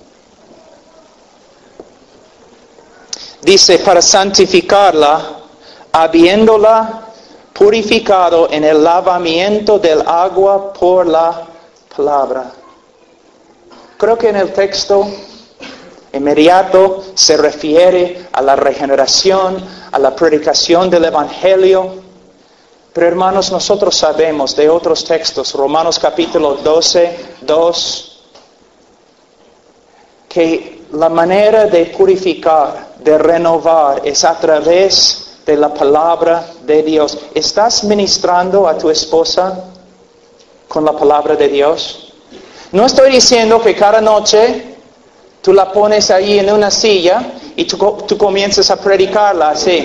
Dice, para santificarla, habiéndola purificado en el lavamiento del agua por la palabra. Creo que en el texto inmediato se refiere a la regeneración, a la predicación del Evangelio. Pero hermanos, nosotros sabemos de otros textos, Romanos capítulo doce, dos, que la manera de purificar, de renovar, es a través de la palabra de Dios. ¿Estás ministrando a tu esposa con la palabra de Dios? No estoy diciendo que cada noche tú la pones ahí en una silla y tú, tú comienzas a predicarla así.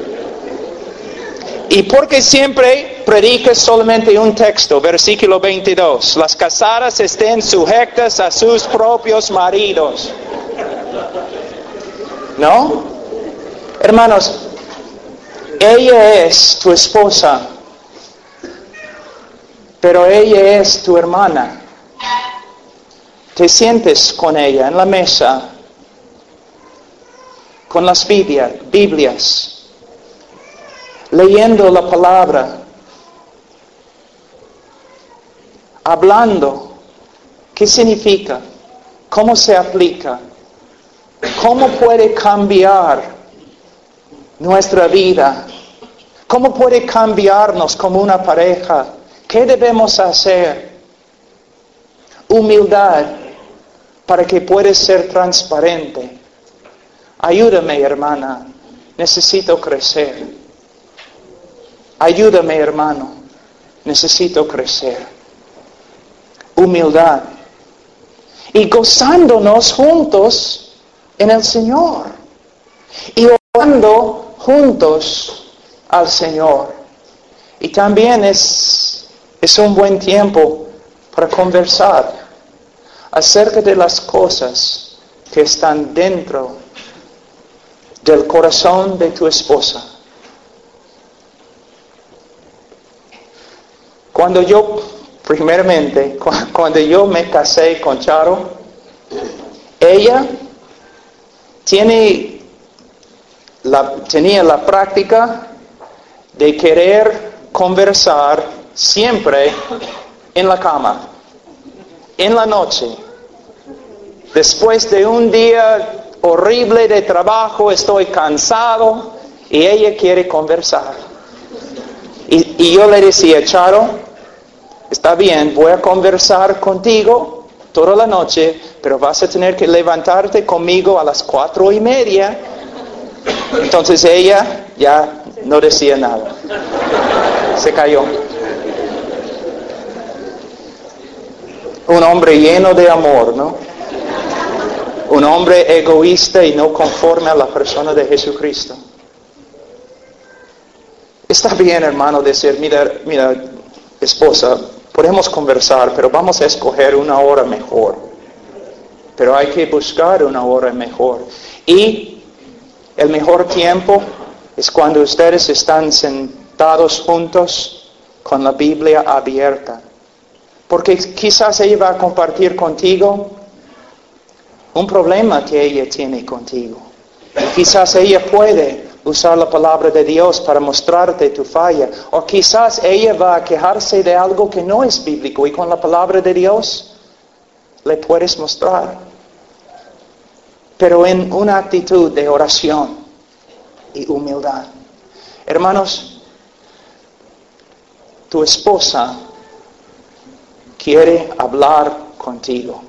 Y porque siempre predicas solamente un texto, versículo veintidós. Las casadas estén sujetas a sus propios maridos. ¿No? Hermanos, ella es tu esposa, pero ella es tu hermana. Te sientes con ella en la mesa, con las Biblias, Biblias, leyendo la palabra, hablando. ¿Qué significa? ¿Cómo se aplica? ¿Cómo puede cambiar nuestra vida? ¿Cómo puede cambiarnos como una pareja? ¿Qué debemos hacer? Humildad para que puedas ser transparente. Ayúdame, hermana. Necesito crecer. Ayúdame, hermano. Necesito crecer. Humildad. Y gozándonos juntos en el Señor. Y orando juntos al Señor. Y también es, es un buen tiempo para conversar acerca de las cosas que están dentro del corazón de tu esposa. Cuando yo, primeramente, cuando yo me casé con Charo, ella tiene la, tenía la práctica de querer conversar siempre en la cama, en la noche. Después de un día horrible de trabajo, estoy cansado y ella quiere conversar. Y, y yo le decía, Charo, está bien, voy a conversar contigo toda la noche, pero vas a tener que levantarte conmigo a las cuatro y media. Entonces ella ya no decía nada. Se cayó. Un hombre lleno de amor, ¿no? Un hombre egoísta y no conforme a la persona de Jesucristo. Está bien, hermano, decir, mira, mira, esposa, podemos conversar, pero vamos a escoger una hora mejor. Pero hay que buscar una hora mejor. Y el mejor tiempo es cuando ustedes están sentados juntos con la Biblia abierta. Porque quizás ella va a compartir contigo un problema que ella tiene contigo. Quizás ella puede usar la palabra de Dios para mostrarte tu falla. O quizás ella va a quejarse de algo que no es bíblico y con la palabra de Dios le puedes mostrar. Pero en una actitud de oración y humildad. Hermanos, tu esposa quiere hablar contigo.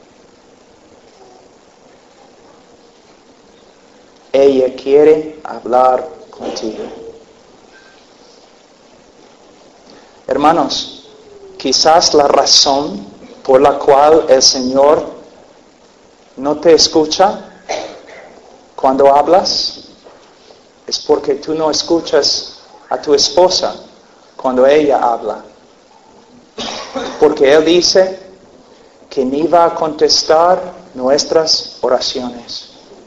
Ella quiere hablar contigo. Hermanos, quizás la razón por la cual el Señor no te escucha cuando hablas es porque tú no escuchas a tu esposa cuando ella habla. Porque Él dice que ni va a contestar nuestras oraciones.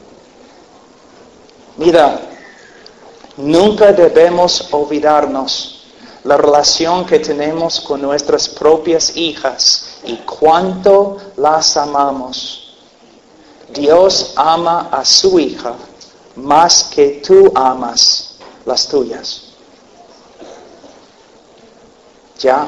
Mira, nunca debemos olvidarnos la relación que tenemos con nuestras propias hijas y cuánto las amamos. Dios ama a su hija más que tú amas las tuyas. ¿Ya?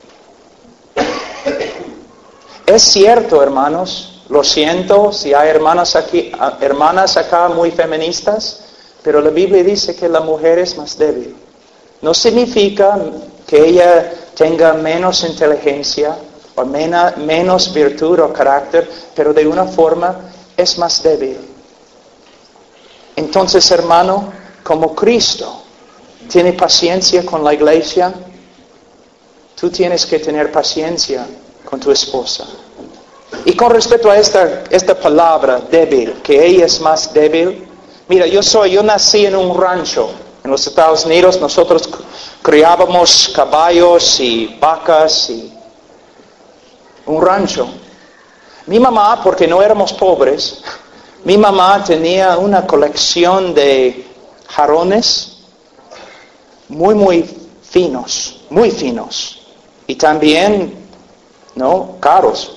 Es cierto, hermanos, lo siento si hay hermanas aquí, hermanas acá muy feministas, pero la Biblia dice que la mujer es más débil. No significa que ella tenga menos inteligencia o mena, menos virtud o carácter, pero de una forma es más débil. Entonces, hermano, como Cristo tiene paciencia con la iglesia, tú tienes que tener paciencia con tu esposa. Y con respecto a esta, esta palabra débil, que ella es más débil, mira, yo soy, yo nací en un rancho en los Estados Unidos. Nosotros criábamos caballos y vacas y un rancho. Mi mamá, porque no éramos pobres, mi mamá tenía una colección de jarrones muy, muy finos, muy finos. Y también, ¿no?, caros.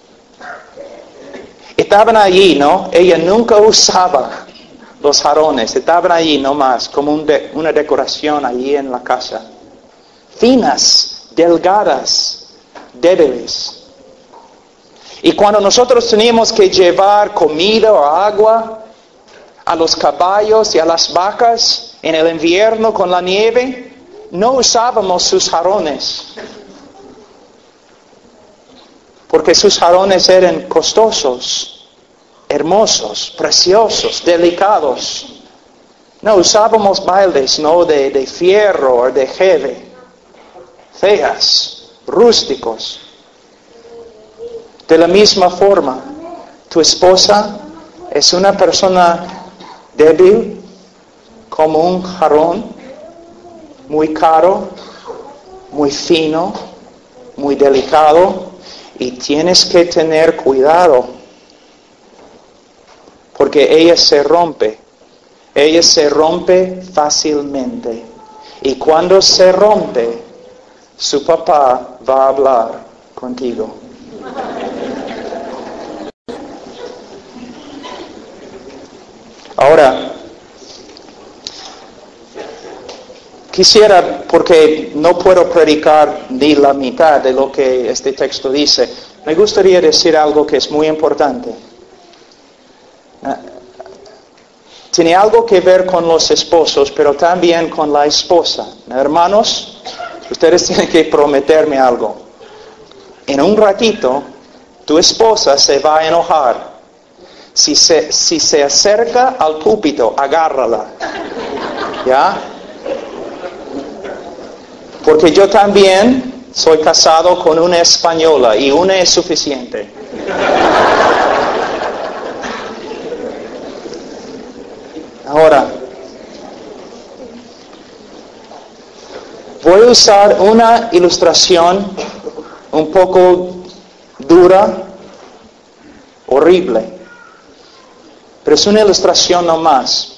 Estaban allí, ¿no? Ella nunca usaba los jarrones. Estaban allí nomás, como un de, una decoración allí en la casa. Finas, delgadas, débiles. Y cuando nosotros teníamos que llevar comida o agua a los caballos y a las vacas en el invierno con la nieve, no usábamos sus jarrones. Porque sus jarrones eran costosos, hermosos, preciosos, delicados. No usábamos baldes, no de, de fierro o de jeve, feas, rústicos. De la misma forma, tu esposa es una persona débil, como un jarrón, muy caro, muy fino, muy delicado, y tienes que tener cuidado, porque ella se rompe. Ella se rompe fácilmente. Y cuando se rompe, su papá va a hablar contigo. Ahora, quisiera, porque no puedo predicar ni la mitad de lo que este texto dice, me gustaría decir algo que es muy importante. Tiene algo que ver con los esposos, pero también con la esposa. Hermanos, ustedes tienen que prometerme algo. En un ratito, tu esposa se va a enojar. Si se, si se acerca al púlpito, agárrala. ¿Ya? Porque yo también soy casado con una española y una es suficiente. Ahora, voy a usar una ilustración un poco dura, horrible, pero es una ilustración nomás.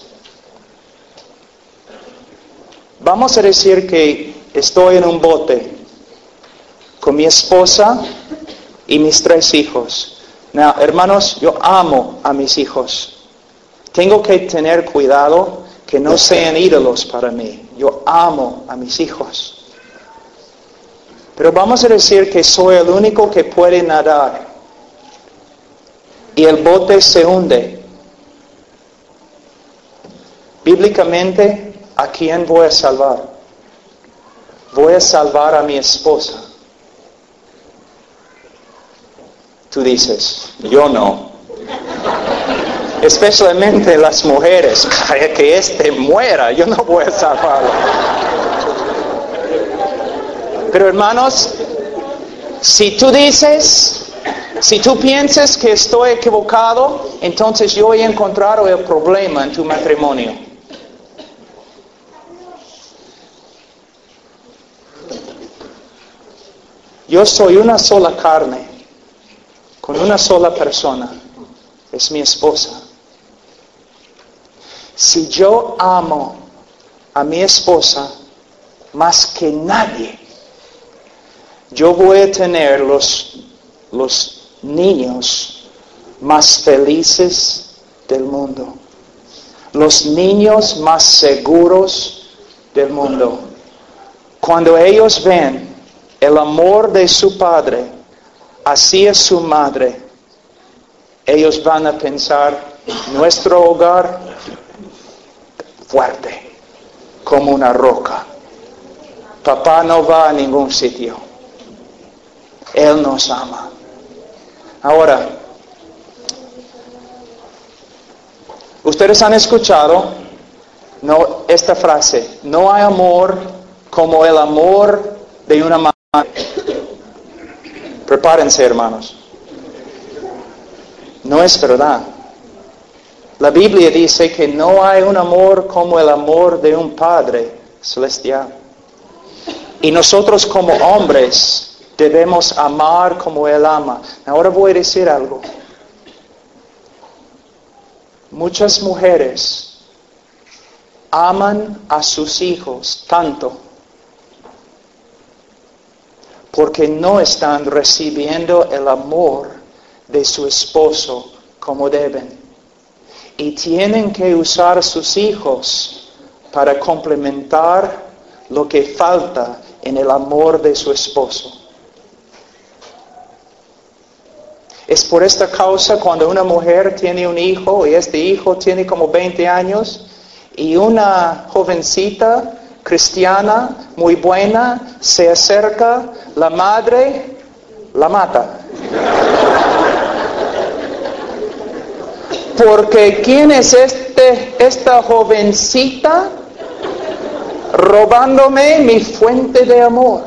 Vamos a decir que estoy en un bote con mi esposa y mis tres hijos. Now, hermanos, yo amo a mis hijos. Tengo que tener cuidado que no sean ídolos para mí. Yo amo a mis hijos. Pero vamos a decir que soy el único que puede nadar. Y el bote se hunde. Bíblicamente, ¿a quién voy a salvar? Voy a salvar a mi esposa. Tú dices, yo no. Especialmente las mujeres, que éste muera, yo no voy a salvarlo. Pero hermanos, si tú dices, si tú piensas que estoy equivocado, entonces yo he encontrado el problema en tu matrimonio. Yo soy una sola carne, con una sola persona, es mi esposa. Si yo amo a mi esposa más que nadie, yo voy a tener los, los niños más felices del mundo, los niños más seguros del mundo. Cuando ellos ven el amor de su padre hacia su madre, ellos van a pensar, nuestro hogar fuerte, como una roca. Papá no va a ningún sitio. Él nos ama. Ahora, ustedes han escuchado no, esta frase, no hay amor como el amor de una madre. Prepárense, hermanos. No es verdad. La Biblia dice que no hay un amor como el amor de un Padre celestial. Y nosotros como hombres debemos amar como Él ama. Ahora voy a decir algo. Muchas mujeres aman a sus hijos tanto porque no están recibiendo el amor de su esposo como deben. Y tienen que usar a sus hijos para complementar lo que falta en el amor de su esposo. Es por esta causa cuando una mujer tiene un hijo y este hijo tiene como veinte años y una jovencita cristiana muy buena se acerca, la madre la mata. Porque ¿quién es este, esta jovencita robándome mi fuente de amor?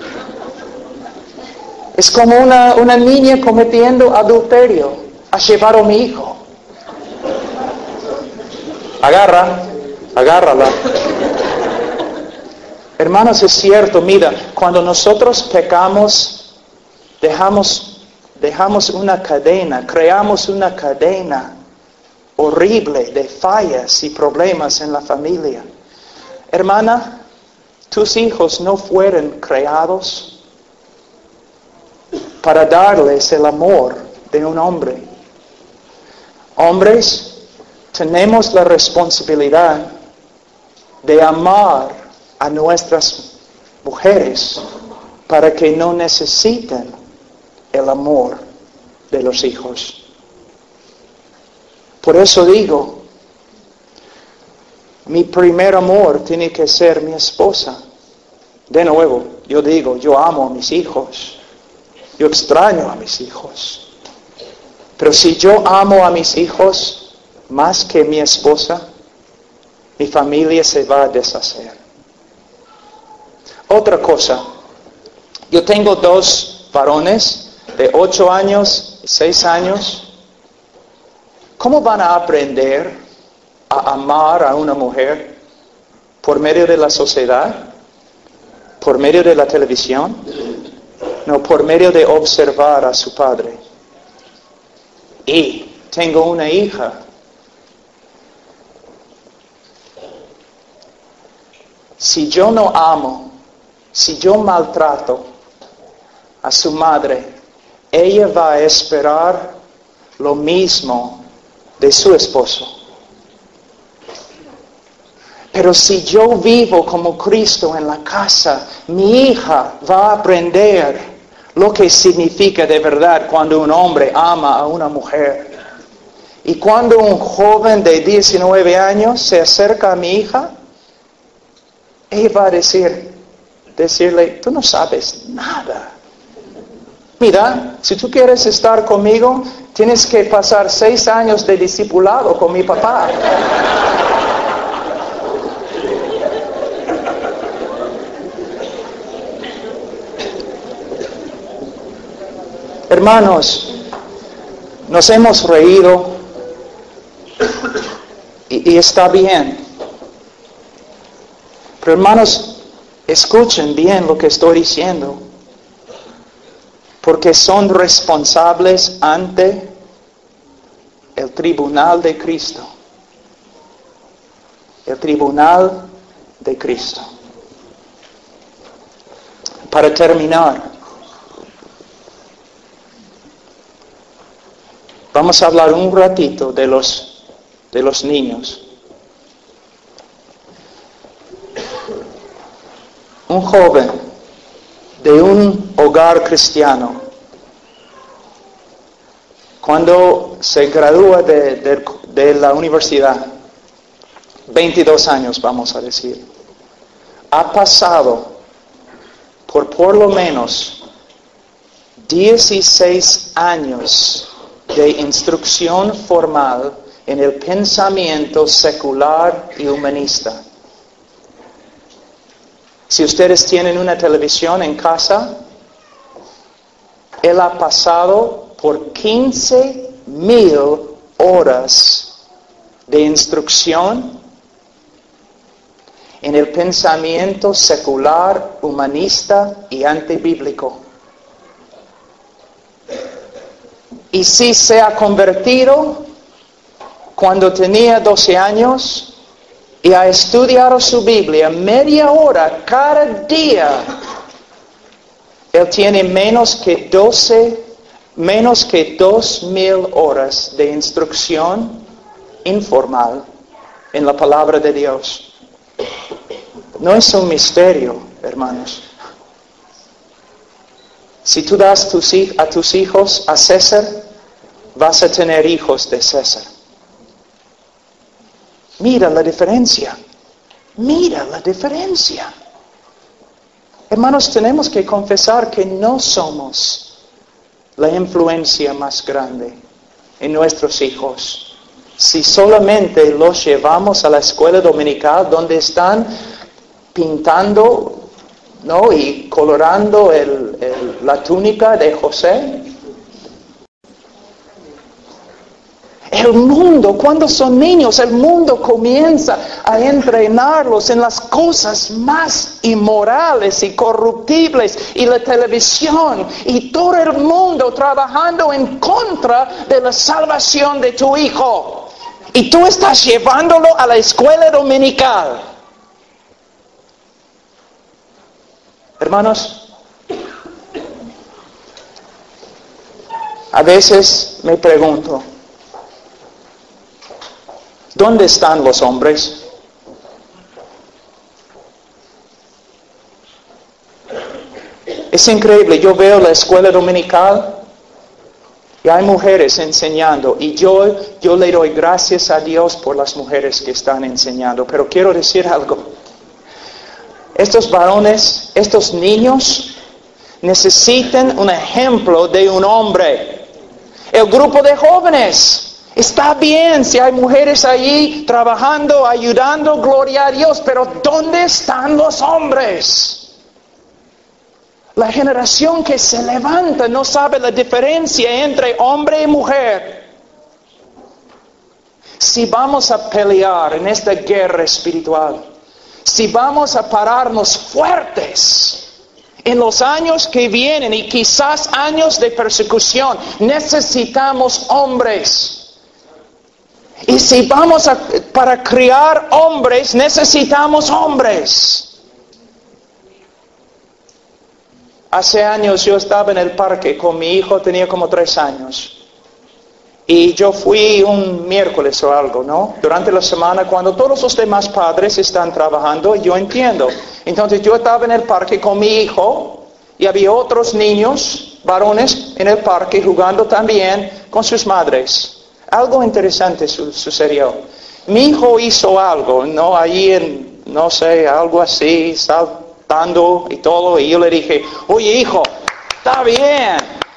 Es como una, una niña cometiendo adulterio. Ha llevado a mi hijo. Agarra, agárrala. Hermanos, es cierto, mira, cuando nosotros pecamos, dejamos, dejamos una cadena, creamos una cadena horrible de fallas y problemas en la familia. Hermana, tus hijos no fueron creados para darles el amor de un hombre. Hombres, tenemos la responsabilidad de amar a nuestras mujeres para que no necesiten el amor de los hijos. Por eso digo, mi primer amor tiene que ser mi esposa. De nuevo, yo digo, yo amo a mis hijos. Yo extraño a mis hijos. Pero si yo amo a mis hijos más que mi esposa, mi familia se va a deshacer. Otra cosa, yo tengo dos varones de ocho años y seis años. ¿Cómo van a aprender a amar a una mujer? ¿Por medio de la sociedad? ¿Por medio de la televisión? No, por medio de observar a su padre. Y tengo una hija. Si yo no amo, si yo maltrato a su madre, ella va a esperar lo mismo de su esposo. Pero si yo vivo como Cristo en la casa, mi hija va a aprender lo que significa de verdad cuando un hombre ama a una mujer. Y cuando un joven de diecinueve años se acerca a mi hija, ella va a decir, decirle, tú no sabes nada. Mira, si tú quieres estar conmigo, tienes que pasar seis años de discipulado con mi papá. Hermanos, nos hemos reído y, y está bien. Pero hermanos, escuchen bien lo que estoy diciendo. Porque son responsables ante el tribunal de Cristo. El tribunal de Cristo. Para terminar, vamos a hablar un ratito de los, de los niños. Un joven de un hogar cristiano, cuando se gradúa de, de, de la universidad, veintidós años vamos a decir, ha pasado por por lo menos dieciséis años de instrucción formal en el pensamiento secular y humanista. Si ustedes tienen una televisión en casa, él ha pasado por quince mil horas de instrucción en el pensamiento secular, humanista y antibíblico. Y si se ha convertido cuando tenía doce años y ha estudiado su Biblia media hora cada día, él tiene menos que doce, menos que dos mil horas de instrucción informal en la palabra de Dios. No es un misterio, hermanos. Si tú das tus, a tus hijos a César vas a tener hijos de César. Mira la diferencia. Mira la diferencia. Hermanos, tenemos que confesar que no somos la influencia más grande en nuestros hijos. Si solamente los llevamos a la escuela dominical donde están pintando, ¿no?, y colorando el, el, la túnica de José. El mundo, cuando son niños, el mundo comienza a entrenarlos en las cosas más inmorales y corruptibles, y la televisión, y todo el mundo trabajando en contra de la salvación de tu hijo. Y tú estás llevándolo a la escuela dominical. Hermanos, a veces me pregunto, ¿dónde están los hombres? Es increíble, yo veo la escuela dominical y hay mujeres enseñando, y yo, yo le doy gracias a Dios por las mujeres que están enseñando, pero quiero decir algo. Estos varones, estos niños, necesitan un ejemplo de un hombre. El grupo de jóvenes, está bien si hay mujeres allí trabajando, ayudando, gloria a Dios, pero ¿dónde están los hombres? La generación que se levanta no sabe la diferencia entre hombre y mujer. Si vamos a pelear en esta guerra espiritual, si vamos a pararnos fuertes en los años que vienen y quizás años de persecución, necesitamos hombres. Y si vamos a, para criar hombres, necesitamos hombres. Hace años yo estaba en el parque con mi hijo, tenía como tres años. Y yo fui un miércoles o algo, ¿no? Durante la semana, cuando todos los demás padres están trabajando, yo entiendo. Entonces yo estaba en el parque con mi hijo y había otros niños, varones, en el parque jugando también con sus madres. Algo interesante su- sucedió. Mi hijo hizo algo, ¿no? Allí en, no sé, algo así, saltando y todo. Y yo le dije, oye hijo, está bien.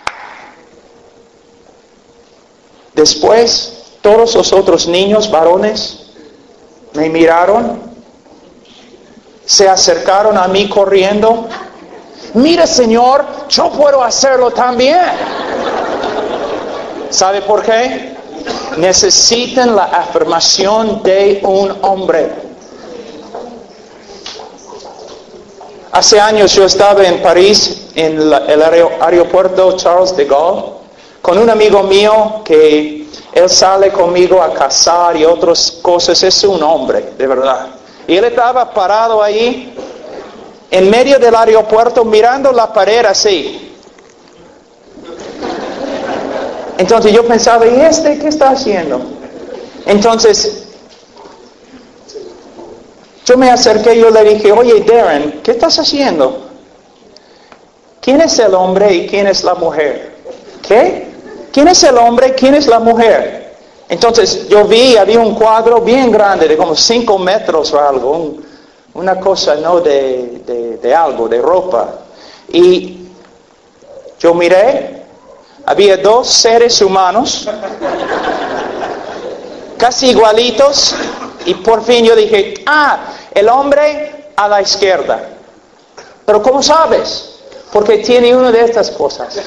Después, todos los otros niños, varones, me miraron, se acercaron a mí corriendo. Mire, Señor, yo puedo hacerlo también. ¿Sabe por qué? Necesitan la afirmación de un hombre. Hace años yo estaba en París, en la, el aer- aeropuerto Charles de Gaulle, con un amigo mío que él sale conmigo a cazar y otras cosas. Es un hombre, de verdad. Y él estaba parado ahí, en medio del aeropuerto, mirando la pared así. Entonces yo pensaba, ¿y este qué está haciendo? Entonces, yo me acerqué y yo le dije, oye Darren, ¿qué estás haciendo? ¿Quién es el hombre y quién es la mujer? ¿Qué? ¿Quién es el hombre? ¿Quién es la mujer? Entonces yo vi, había un cuadro bien grande, de como cinco metros o algo, un, una cosa, ¿no? De, de, de algo, de ropa. Y yo miré, había dos seres humanos, casi igualitos, y por fin yo dije, ah, el hombre a la izquierda. Pero ¿cómo sabes? Porque tiene una de estas cosas.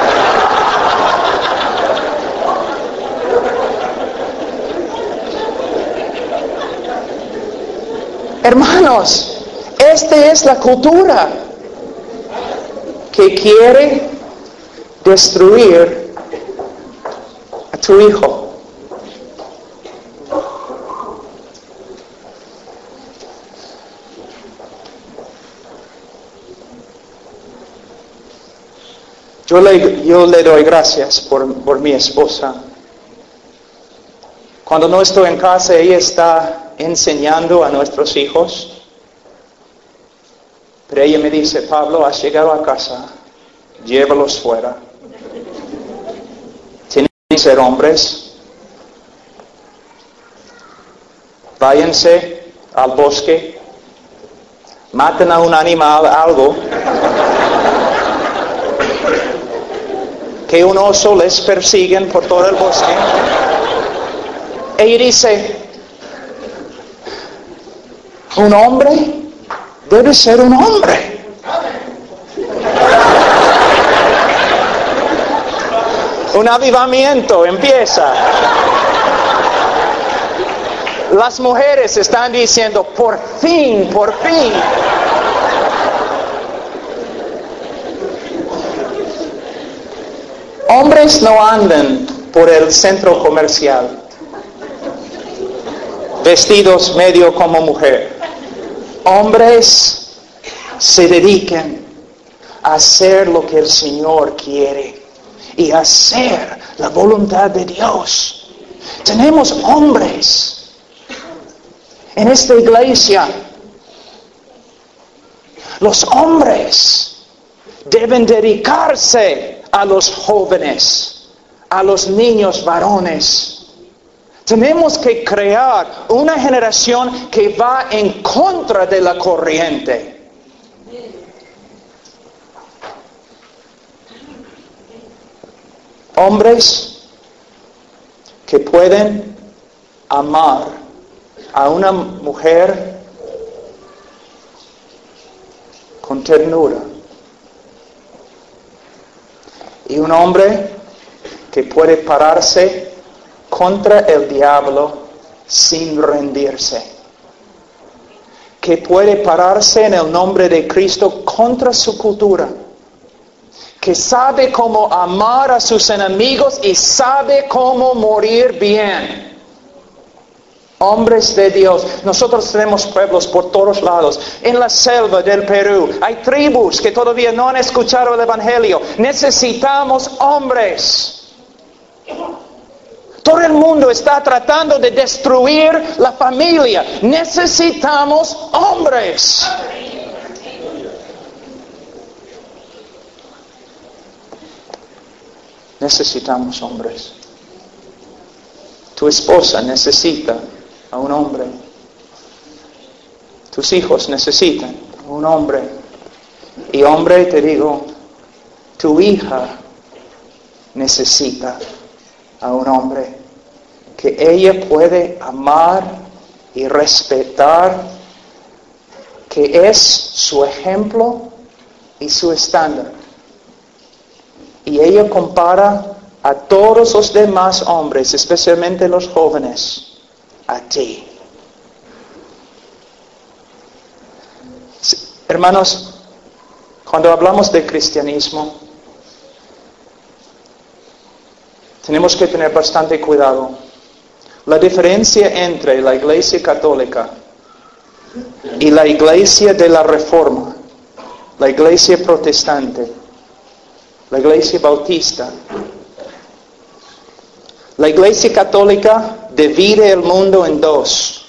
Hermanos, esta es la cultura que quiere destruir a tu hijo. Yo le, yo le doy gracias por, por mi esposa. Cuando no estoy en casa, ella está enseñando a nuestros hijos. Pero ella me dice, Pablo, has llegado a casa, llévalos fuera. Tienes ser hombres. Váyanse al bosque, maten a un animal, algo, que un oso les persiguen por todo el bosque. Y dice, un hombre debe ser un hombre. Un avivamiento empieza. Las mujeres están diciendo, por fin, por fin. Hombres no andan por el centro comercial vestidos medio como mujer. Hombres se dedican a hacer lo que el Señor quiere y hacer la voluntad de Dios. Tenemos hombres en esta iglesia. Los hombres deben dedicarse a los jóvenes, a los niños varones. Tenemos que crear una generación que va en contra de la corriente. Hombres que pueden amar a una mujer con ternura. Y un hombre que puede pararse contra el diablo sin rendirse. Que puede pararse en el nombre de Cristo contra su cultura. Que sabe cómo amar a sus enemigos y sabe cómo morir bien. Hombres de Dios. Nosotros tenemos pueblos por todos lados. En la selva del Perú hay tribus que todavía no han escuchado el Evangelio. Necesitamos hombres. Todo el mundo está tratando de destruir la familia. Necesitamos hombres. Necesitamos hombres. Tu esposa necesita a un hombre. Tus hijos necesitan a un hombre. Y hombre, te digo, tu hija necesita a un hombre. Que ella puede amar y respetar, que es su ejemplo y su estándar. Y ella compara a todos los demás hombres, especialmente los jóvenes, a ti. Hermanos, cuando hablamos de cristianismo, tenemos que tener bastante cuidado. La diferencia entre la Iglesia Católica y la Iglesia de la Reforma, la Iglesia Protestante, la Iglesia Bautista. La Iglesia Católica divide el mundo en dos: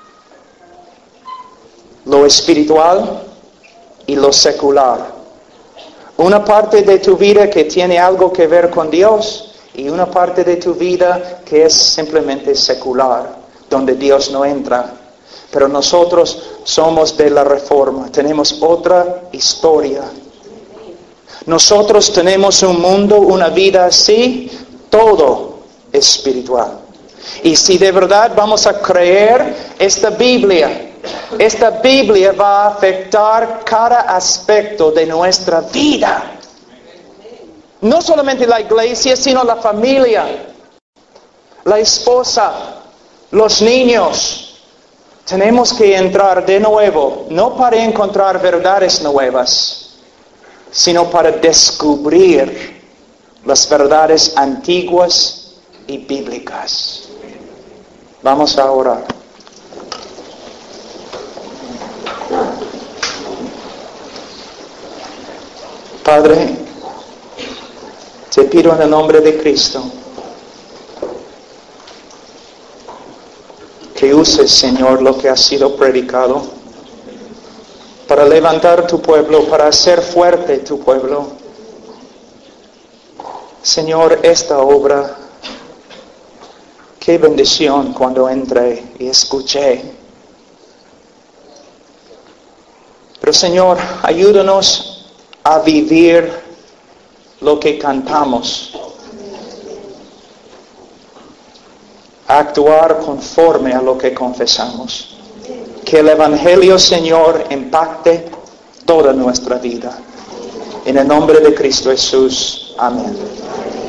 lo espiritual y lo secular. Una parte de tu vida que tiene algo que ver con Dios y una parte de tu vida que es simplemente secular, donde Dios no entra. Pero nosotros somos de la Reforma, tenemos otra historia. Nosotros tenemos un mundo, una vida así, todo espiritual. Y si de verdad vamos a creer esta Biblia, esta Biblia va a afectar cada aspecto de nuestra vida. No solamente la iglesia, sino la familia, la esposa, los niños. Tenemos que entrar de nuevo, no para encontrar verdades nuevas, sino para descubrir las verdades antiguas y bíblicas. Vamos a orar. Padre, te pido en el nombre de Cristo que uses, Señor, lo que ha sido predicado para levantar tu pueblo, para hacer fuerte tu pueblo. Señor, esta obra Qué bendición cuando entré y escuché. Pero Señor, ayúdanos a vivir lo que cantamos, a actuar conforme a lo que confesamos. Que el Evangelio, Señor, impacte toda nuestra vida. En el nombre de Cristo Jesús. Amén.